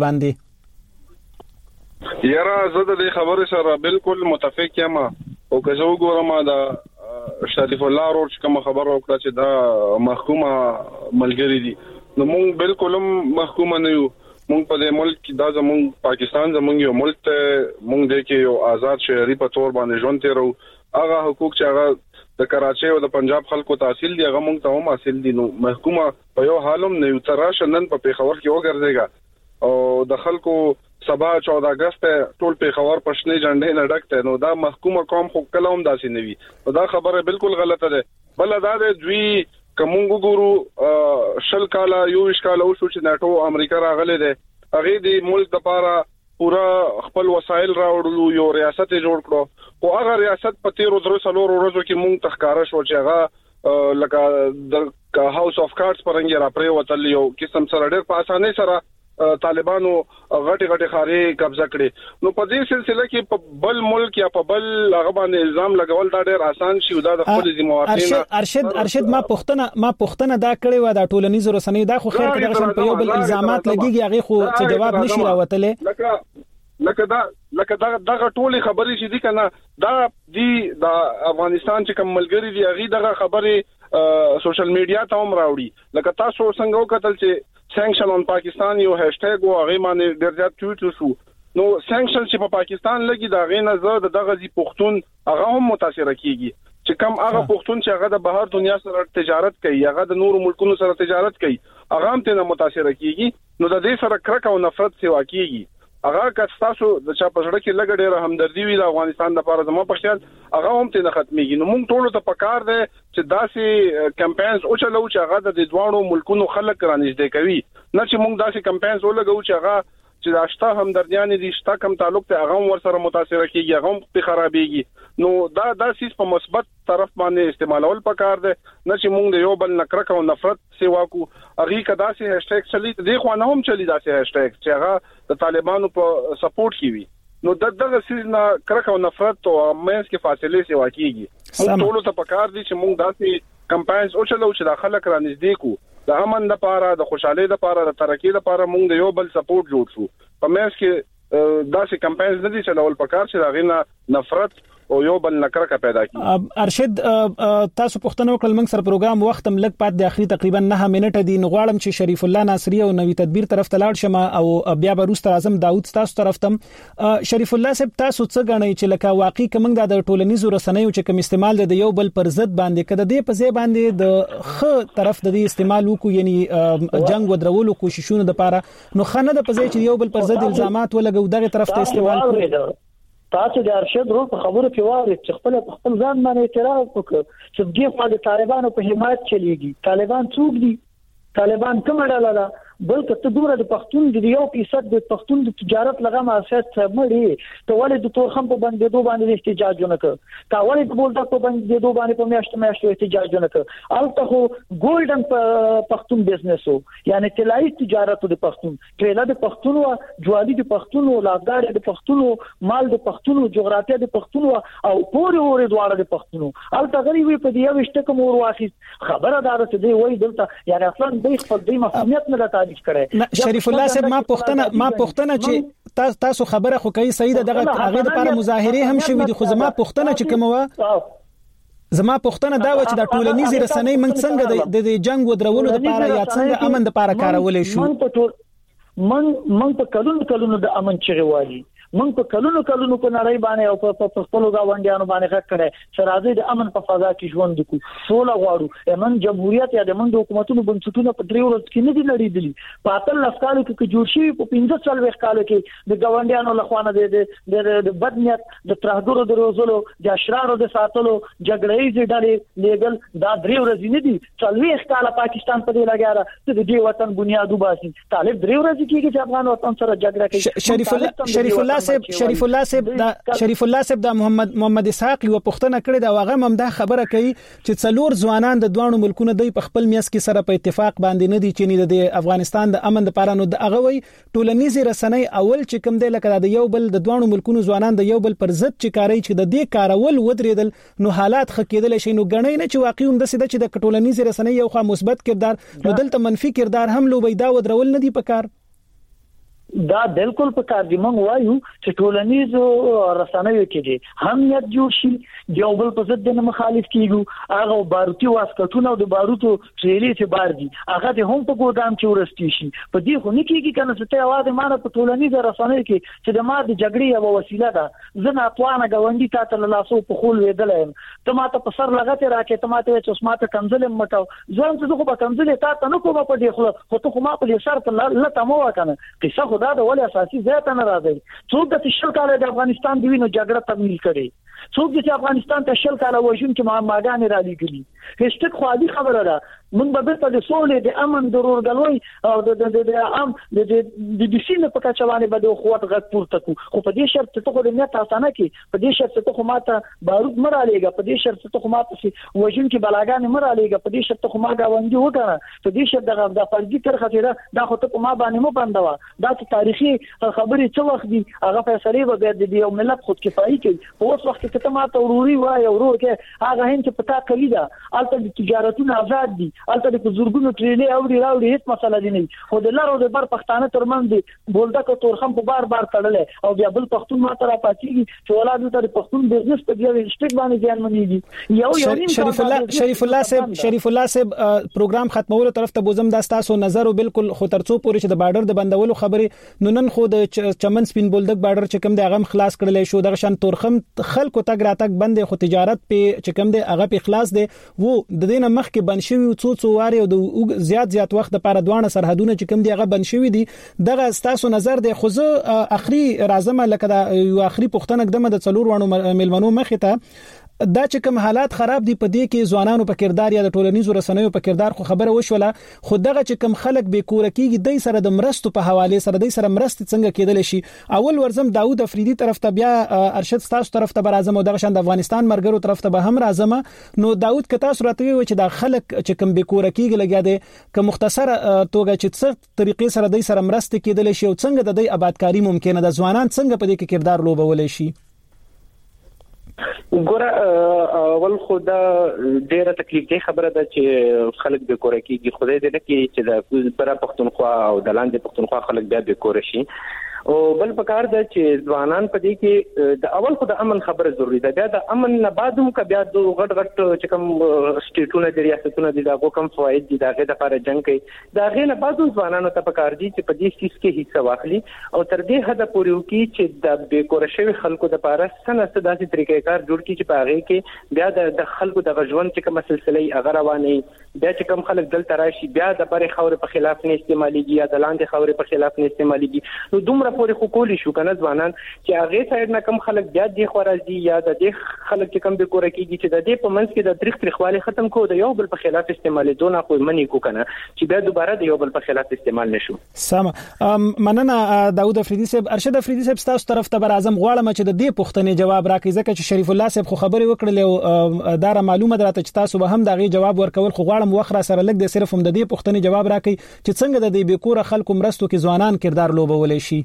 باندې یاره زه د دې خبرې سره بالکل متفق یم او که زه وګورم دا شریف الله روډ کوم خبر وکړه چې دا محکومه ملګری دي نو موږ بالکل محکومه نه یو موږ په دې ملک کې دا زموږ پاکستان زموږ یو ملک ته موږ د کې یو آزاد شهري په تور باندې ژوند تیرو هغه حقوق چې هغه د کراچي او د پنجاب خلکو تحصیل دی هغه موږ ته هم حاصل دي نو محکومه په یو حالم نه یو تراشه نن په پیښور کې وګرځيږي او د خلکو سبا چودہ اگست ټول پیښور پښنې جنډې نه ډکته نو دا محکومه قوم خو کله هم داسې نه وي دا خبره بالکل غلطه ده بل دا د دوی کوم ګورو شل کاله یو ویش کاله وشو چې ناتو امریکا راغله ده هغه د ملک لپاره پورا خپل وسایل راوړلو یو ریاست جوړ کړو او هغه ریاست په تیرو درو سلور ورځو کې مونږ تخکاره شو چې هغه لکه د هاوس اف کارډز پرنګ را پرې وتل یو قسم سره ډېر په اسانۍ سره طالبانو غټي غټي خاري قبضه کړي نو په دې سلسله کې په بل ملک یا په بل هغه باندې الزام لګول دا ډېر آسان شي دا د خپل ذمہوارتیا ارشد ارشد ما پښتنه ما پښتنه دا کړی و دا ټولنیز رسنۍ دا خو خیر کړه چې په یو بل الزامات لګيږي هغه خو څه جواب نشي راوتلې لکه لکه دا لکه دا دغه ټولي خبرې چې دي کنه دا دی د افغانستان چې کوم ملګری دی هغه دغه خبرې سوشل میډیا ته هم راوړي لکه تاسو څنګه وکتل چې سانکشن اون پاکستان یو هاشټیګ او هغه باندې ډېر زیات ټویټ شو نو سانکشن چې په پاکستان لګي دا غي نظر دغه زی پښتون هغه هم متاثر کیږي چې کم هغه پښتون چې هغه د بهر دنیا سره تجارت کوي هغه د نور ملکونو سره تجارت کوي هغه هم ته متاثر کیږي نو د دې سره کرک او نفرت سیوا کیږي هغه که تاسو د چا په ځړه کې لګ ډېر همدردي وي د افغانستان لپاره زمو په خیال هغه هم ته ختميږي نو موږ ټول ته پکار دی چې داسې کمپاینز او چلو چې هغه د دوانو ملکونو خلک رانږدې کوي نه چې موږ داسې کمپاینز ولګو چې هغه چې داشته همدردیان دي شته کم تعلق ته هغه ور سره متاثر کیږي هغه په خرابېږي نو دا د سیس په مثبت طرف باندې استعمالول پکار دی نه چې موږ د یو بل نکرک او نفرت سیوا کو هغه کدا سي هاشټیګ چلی دی خو نه هم چلی دا سي هاشټیګ چې هغه د طالبانو په سپورټ کی وي نو دغه سیس نه کرک او نفرت او مېنس کې فاصله سیوا کیږي موږ ټول ته پکار دي چې موږ داسې کمپاینز او چلو چې د خلک را نږدې کو د امن لپاره د خوشحالي لپاره د ترقی لپاره موږ د یو بل سپورټ جوړ شو په مېنس کې داسې کمپاینز نه دي چې لول پکار چې دا غینه نفرت او یو بل نکرکه پیدا کی ارشد تاسو پښتنو کول موږ سره پروګرام وخت هم لګ پات د اخري تقریبا نه منټه دي نغواړم چې شریف الله ناصری او نوی تدبیر طرف ته لاړ شم او بیا به روست اعظم داوود تاسو طرف تم شریف الله صاحب تاسو څه غنئ چې لکه واقعي کومنګ د ټولنیزو رسنیو چې کوم استعمال د یو بل پر ضد باندې کده دی په ځای باندې د خ طرف د استعمال وکړو یعنی جنگ ودرولو کوششونه د پاره نو خنه د په ځای چې یو بل پر ضد الزامات ولګو دغه طرف ته استعمال کړو تاسو د ارشد رول په خبرو کې واره چې خپل خپل ځان باندې اعتراف وکړ چې دغه خوا د طالبانو په حمایت چلیږي طالبان څوک دي طالبان کوم ډول ده بلکې ته دومره د پښتون د یو فیصد د پښتون د تجارت لغه مؤسسات مړي ته ولې د تور خم په باندې دوه باندې احتجاج نه کړ تا ولې د بولدا په باندې دوه باندې په میاشت میاشت احتجاج نه کړ البته خو ګولډن پښتون بزنس وو یعنی طلایی تجارت د پښتون ټریلا د پښتون او جوالي د پښتون او لافدار د پښتون مال د پښتون او جغرافیه د پښتون او پورې اورې دواړه د پښتون البته غریبي په دې یو شته کوم ور واخی خبره دار ته دی وای دلته یعنی اصلا د خپل د مسؤلیت نه لته شریف الله صاحب ما پښتنه ما پښتنه چې تاسو خبره خو کوي صحیح ده دغه هغه لپاره مظاهره هم شوې دي خو زما پښتنه چې کومه زما پښتنه دا و چې د ټولنیزې رسنۍ من څنګه د جنگ ودرولو لپاره یا څنګه امن لپاره کارولې شو من من په کلونو کلونو د امن چغوالي من په کلونو کلونو په نړۍ باندې او په خپل گاونډیانو باندې غږ کړي چې راځي د امن په فضا کې ژوند وکړو سوله غواړو امن جمهوریت یا د من د حکومتونو بنسټونو په دریو ورځو کې نه دي لړېدلي په اتل لسکالو کې جوړ شي په پنځه څلور کالو کې د گاونډیانو لخوانه د د بدنیت د ترهګرو د روزلو د اشرارو د ساتلو جګړې د ډلې لیګل دا دریو ورځې نه دي څلوي کال پاکستان په دې لګاره چې د دې وطن بنیاد وباسي طالب دریو ورځې کې چې افغان وطن سره جګړه کوي شریف الله شریف الله صاحب شریف الله صاحب دا شریف الله صاحب د محمد محمد اسحاق یو پښتنه کړی دا واغه هم دا خبره کوي چې څلور ځوانان د دوانو ملکونو د خپل میاس کې سره په اتفاق باندې نه دي چې د افغانستان د امن لپاره نو د هغه وي ټولنیزې رسنۍ اول چې کوم دی لکه د یو بل د دوانو ملکونو ځوانان د یو بل پر ضد چې کاری چې د دې کارول ودرېدل نو حالات خکېدل شي نو غنۍ نه چې واقعي هم د سده چې د ټولنیزې رسنۍ یو خوا مثبت کردار نو دلته منفي کردار هم لوبي دا ودرول نه دی پکار دا بالکل په کار دی مونږ وایو چې ټولنیزو رسنیو کې دي هم یاد جوړ شي یو بل په ضد نه مخالف کیږي هغه باروتي واسکټونه او د باروتو ټریلي چې بار دي هغه د هم په ګودام کې ورستي شي په دې خو نه کیږي کنه چې ته आवाज مانه په ټولنیزو رسنیو کې چې د ما د جګړې یو وسیله ده زه نه توانه غونډي تاسو له لاسو په خول وېدل ته ما ته په سر لغته راکې ته ما ته چې ما ته کنځل مټاو ځان ته خو په کنځل تاسو نه کومه په دې خو خو ته خو ما په دې شرط لته مو وکنه قصه خدا د ولې اساسي ځای ته نه راځي څوک د تشل کال د افغانستان دی نو جګړه تمویل کړي څوک چې افغانستان ته شل کاله وژن کې معماګان را لګلي هیڅ خالي خبره ده موږ به په د سولې د امن ضرورګلوي او د د د عام د د د سینې په کچوانه به د قوت غټ پورته کو خو په دې شرط ته خو د نیت اسانه کې په دې شرط ته خو ماته بارود مر عليګه په دې شرط ته خو ماته وژن کې بلاګان مر عليګه په دې شرط ته خو ما غوندي وکړه په دې شرط دغه د فرضي تر خطره دا خو ته ما باندې مو بندوا دا تاریخي خبرې څه وخت دي هغه فیصله به د یو ملت خود کفایي کوي په اوس وخت کې ته ماته وروري وای ورور کې هغه هند چې پتا کلی دا البته د تجارتونو آزاد دي البته په زورګونو ټریلې او دی راوړي هیڅ مسله دي نه خو د لارو د بر پښتانه ترمن دي بولدک تورخم په بار بار تړلې او بیا بل پښتون ماته را پاتېږي چې ولادت د پښتون بزنس په دی سټیک باندې ځان منېږي یو یو شریف الله شریف الله صاحب شریف الله صاحب پروګرام ختمولو طرف ته بوزم دا تاسو نظر بالکل خو ترڅو پورې چې د بارډر د بندولو خبرې نو نن خو د چمن سپین بولدک بارډر چې کوم د غم خلاص کړل شو د شان تورخم خلکو تګ راتګ بند خو تجارت په چې کوم د هغه په خلاص دي وو د دینه مخ کې بن شوی څو څو واره او د زیات زیات وخت لپاره دوانه سرحدونه چې کوم دی هغه بن شوی دي دغه تاسو نظر دی خو زه اخري راځم لکه دا یو اخري پښتنه قدمه د څلور وانو ملمنو مخه ته دا چې کوم حالات خراب دي په دې کې ځوانانو په کردار یا د ټولنیزو رسنیو په کردار خو خبره وشوله خو دغه چې کوم خلک به کور کېږي د سره د مرستو په حواله سره د سره مرست څنګه کېدل شي اول ورزم داوود افریدي طرف ته بیا ارشد تاسو طرف ته برازم او دغه شان د افغانستان مرګرو طرف ته به هم راځم نو داوود کته صورت وي چې د خلک چې کوم به کور کېږي لګیا دي که مختصر توګه چې څه طریقې سره د سره مرست کېدل شي او څنګه د آبادکاری ممکنه ده ځوانان څنګه په دې کې کردار لوبول شي ګوره اول خو دا ډیره تکلیف دی خبره ده چې خلک به کور کېږي خدای دې نه کوي چې د بره پښتونخوا او د لاندې پښتونخوا خلک بیا به کور شي او بل پکار ده چې ځوانان په دې کې د اول خو د امن خبره ضروری ده بیا د امن نه بعد هم ک بیا د غټ غټ چې کوم سټیټونه د ریاستونو دي دا کوم فواید دي دا غي د لپاره جنگ کوي دا غي نه بعد ځوانانو ته پکار دي چې په دې سیس کې حصہ واخلي او تر دې حد پورې وکړي چې د بیکور شوی خلکو د لپاره سنه ستاسو طریقې کار جوړ کړي چې په هغه کې بیا د خلکو د ژوند چې کوم سلسله هغه روانه بیا چې کوم خلک دلته راشي بیا د پرې خاورې په خلاف نه استعماليږي یا د لاندې خاورې په خلاف نه استعماليږي نو دومره پورې خو کولی شو کنه ځوانان چې هغه سایډ نه کم خلک بیا د خورازي یا د دې خلک چې کم به کور کېږي چې د دې په منځ کې د تاریخ تاریخوالي ختم کو د یو بل په خلاف استعمال دونه خو منی کو کنه چې بیا دوباره د یو بل په خلاف استعمال نشو سم مننه داوود افریدي صاحب ارشد افریدي صاحب تاسو طرف ته برازم غواړم چې د دې پوښتنې جواب راکړئ ځکه چې شریف الله صاحب خو خبرې وکړلې او دا معلومه درته چې تاسو به هم دغه جواب ورکول خو غواړم وخره سره لګ د صرف هم د دې پوښتنې جواب راکړئ چې څنګه د دې بیکوره خلکو مرستو کې ځوانان کردار لوبول شي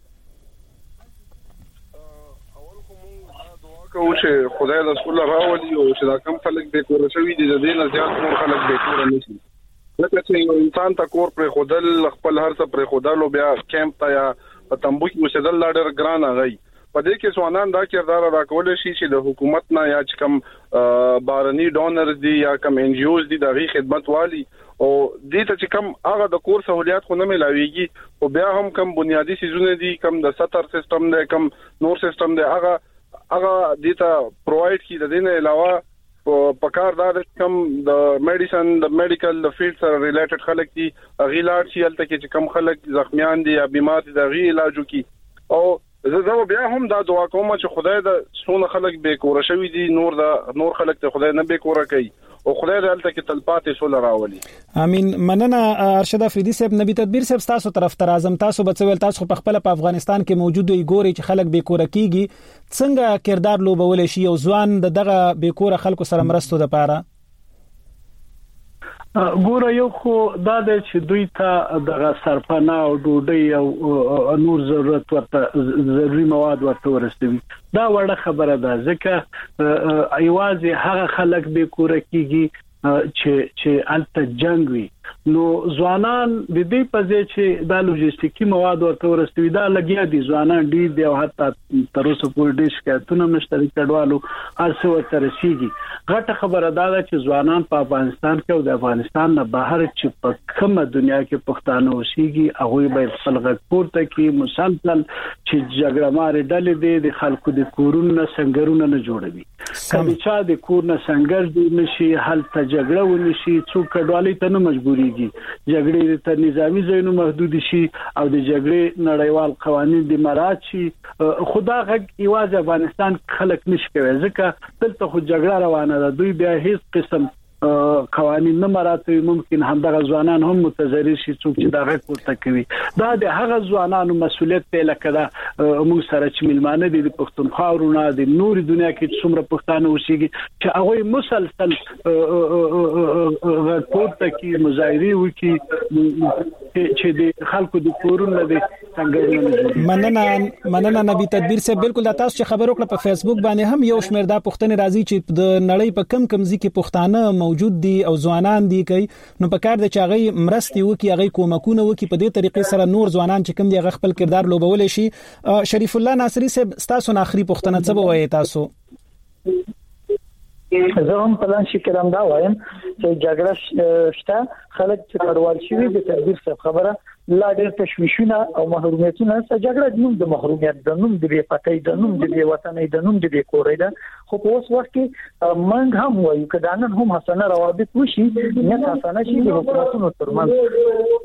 کو چې خدای د رسول راولي او چې دا کم خلک به کور شوی دي د دې نه زیات نور خلک به کور نشي لکه چې انسان تا کور پر خودل خپل هر څه پر خودل او بیا کیمپ ته یا په تمبو کې مسدل لاډر ګران غي په دې کې ځوانان دا کردار ادا کول شي چې د حکومت نه یا چې کم بارني ډونر دي یا کم ان جی اوز دي د غي خدمت والی او دې ته چې کم هغه د کور سہولیات خو نه ملاويږي او بیا هم کم بنیادی سيزونه دي کم د ستر سیستم دی کم نور سیستم دی هغه هغه د ته پرووایډ کی د دې نه علاوه پکار دا کم د میډیسن د میډیکل د فیلډ سره ریلیټډ خلک دي غیلار شي الته کې چې کم خلک زخمیان دي یا بیمار دي د غی علاجو کی او زه بیا هم دا دعا کوم چې خدای د څونه خلک به کور شوی دي نور د نور خلک ته خدای نه به کور کوي او خدای دې الته کې تلپاتې سول راولي امين مننه ارشد افریدي صاحب نبی تدبیر صاحب تاسو طرف ته راځم تاسو به څه تاسو په خپل په افغانستان کې موجود وي ګوري چې خلک به کور کیږي څنګه کردار لوبول شي او ځوان دغه به کور خلکو سره مرستو د پاره ګوره یو خو دا د چې دوی ته د سرپنا او ډوډۍ او نور ضرورت ورته ضروري مواد ورته ورسوي دا وړه خبره ده ځکه ایوازي هغه خلک به کور کیږي چې چې الته جنگ وي نو ځوانان د دې په ځای چې دا لوجستیکي مواد ورته ورسوي دا لګیا دي ځوانان ډیر دی او حتی تر اوسه پورې ډیر شکایتونه مشترک کډوالو ارسه ورته رسیږي غټه خبره دا ده چې ځوانان په افغانستان کې او د افغانستان نه بهر چې په کومه دنیا کې پښتانه اوسېږي هغه به خپل غږ پورته کړي مسلسل چې جګړه مارې ډلې دي د خلکو د کورونو څنګهونه نه جوړوي کله چې د کور نه څنګه د نشي حل ته جګړه ونشي څوک کډوالۍ ته نه مجبوريږي جګړې ته نظامی ځایونو محدود شي او د جګړې نړیوال قوانين د مراعات شي خدا غږ ایواز افغانستان خلک نشي کوي ځکه دلته خو جګړه روانه ده دوی بیا هیڅ قسم قوانين نه مراته ممکن همدغه ځوانان هم متضرر شي څوک چې دا غږ ورته کوي دا د هغه ځوانانو مسولیت دی لکه دا موږ سره چې ملمانه دي د پښتونخوا ورونه د نور دنیا کې څومره پښتانه اوسېږي چې هغه مسلسل راپورته کې مظاهره وکي چې د خلکو د کورونو د څنګه مننه مننه نبی تدبیر سره بالکل تاسو چې خبر وکړه په فیسبوک باندې هم یو شمېر دا پښتنې راځي چې د نړۍ په کم کم ځکه پښتانه موجود دي او ځوانان دي کوي نو په کار د چاغي مرستي وکي هغه کومکونه وکي په دې طریقې سره نور ځوانان چې کوم دي هغه خپل کردار لوبول شي شریف الله ناصری صاحب تاسو نه اخري پښتنه څه وایي تاسو زه هم په لان شي کلام دا وایم چې جګړه شته خلک چې کډوال شي د تدبیر څخه خبره لا ډېر تشویشونه او محرومیتونه چې جګړه نوم د محرومیت د نوم د بې پټۍ د نوم د بې وطنۍ د نوم د بې کورۍ ده خو په اوس وخت کې منګ هم وایو کدا نن هم حسنه روابط وشي نه حسنه شي د حکومتونو ترمنځ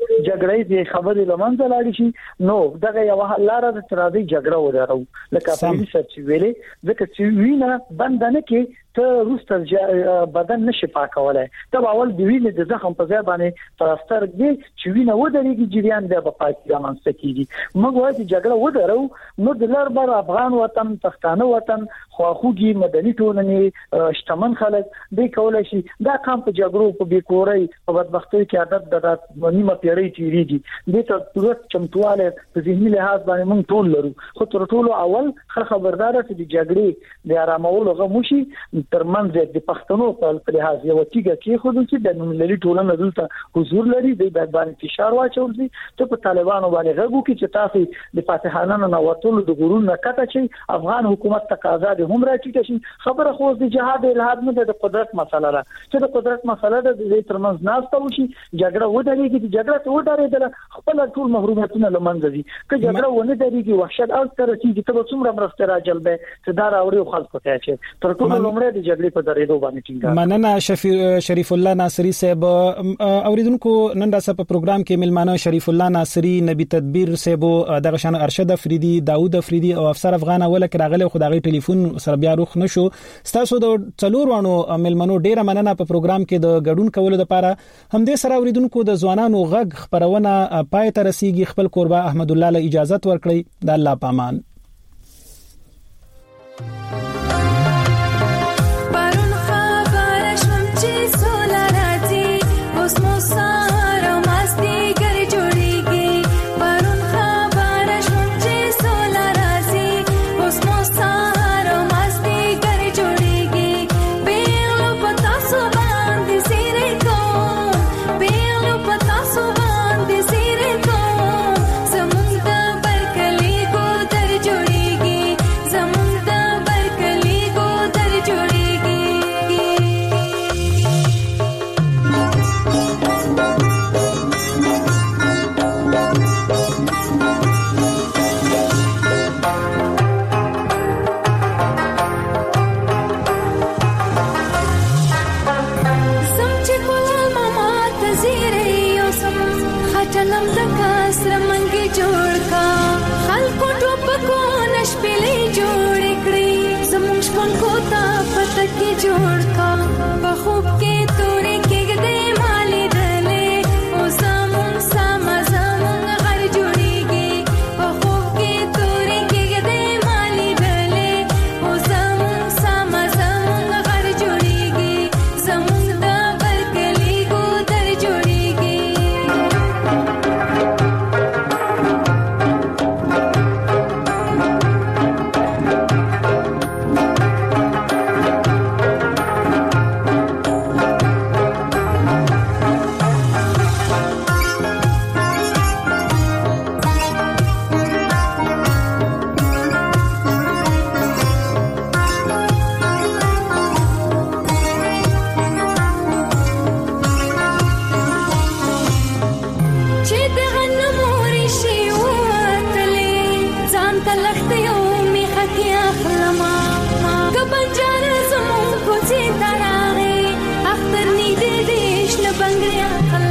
جګړې د خبرې لمنځه لاړ شي نو دغه یو لار د ترادي جګړه ودارو لکه په دې چې ویلې ځکه چې وینه بند نه کې ته روسته بدن نشي پاکولای ته اول د وینې د زخم په ځای باندې پلاستر دی چې وینه ودرېږي جریان دی په پاکي رامنځته کیږي موږ وایو چې جګړه ودرو نو د لار بر افغان وطن پښتانه وطن خواخوږي مدني ټولنې شتمن خلک د کولای شي دا کام په جګړو په بیکورۍ په بدبختۍ کې عادت د نیمه پیړۍ تیریږي د ته ترڅ چمتواله په ذهني لحاظ باندې موږ ټول لرو خو تر ټولو اول خبردار چې د جګړې د آرامولو غوښي ترمنځ د پښتنو په لحاظ یو تیګه کې خو چې د نوملري ټولنه دلته حضور لري د باندې فشار واچول دي ته په طالبانو باندې غوږو کې چې تاسو د فاتحانو نه وټول د ګورون نه کټه چې افغان حکومت تقاضا د هم راټیټ شي خبره خو د جهاد الهاد نه د قدرت مسله ده چې د قدرت مسله د دې ترمنځ ناسته وشي جګړه ودرېږي چې جګړه ته ودرېدل خپل ټول محرومیتونه لمنځه دي که جګړه ونه درېږي وحشت او تر چې ته څومره مرسته راجلبه چې دا راوړي خلکو ته چې تر ټولو لومړی د جګړې په درېدو باندې ټینګه مننه شریف الله ناصری صاحب اوریدونکو نن دا په پروګرام کې ملمانه شریف الله ناصری نبی تدبیر صاحب دغه شان ارشد افریدي داوود افریدي او افسر افغان اول کراغله خدای ټلیفون سره بیا روخ نشو تاسو د څلور وانو ملمنو ډیره مننه په پروګرام کې د ګډون کولو لپاره هم دې سره اوریدونکو د ځوانانو غږ خبرونه پای ته رسیدي خپل قربا احمد الله له اجازه ورکړي د الله پامان تلخت یو می خکیا خلما که بنجار زم زين تراغي أخطرني ديش لبنجري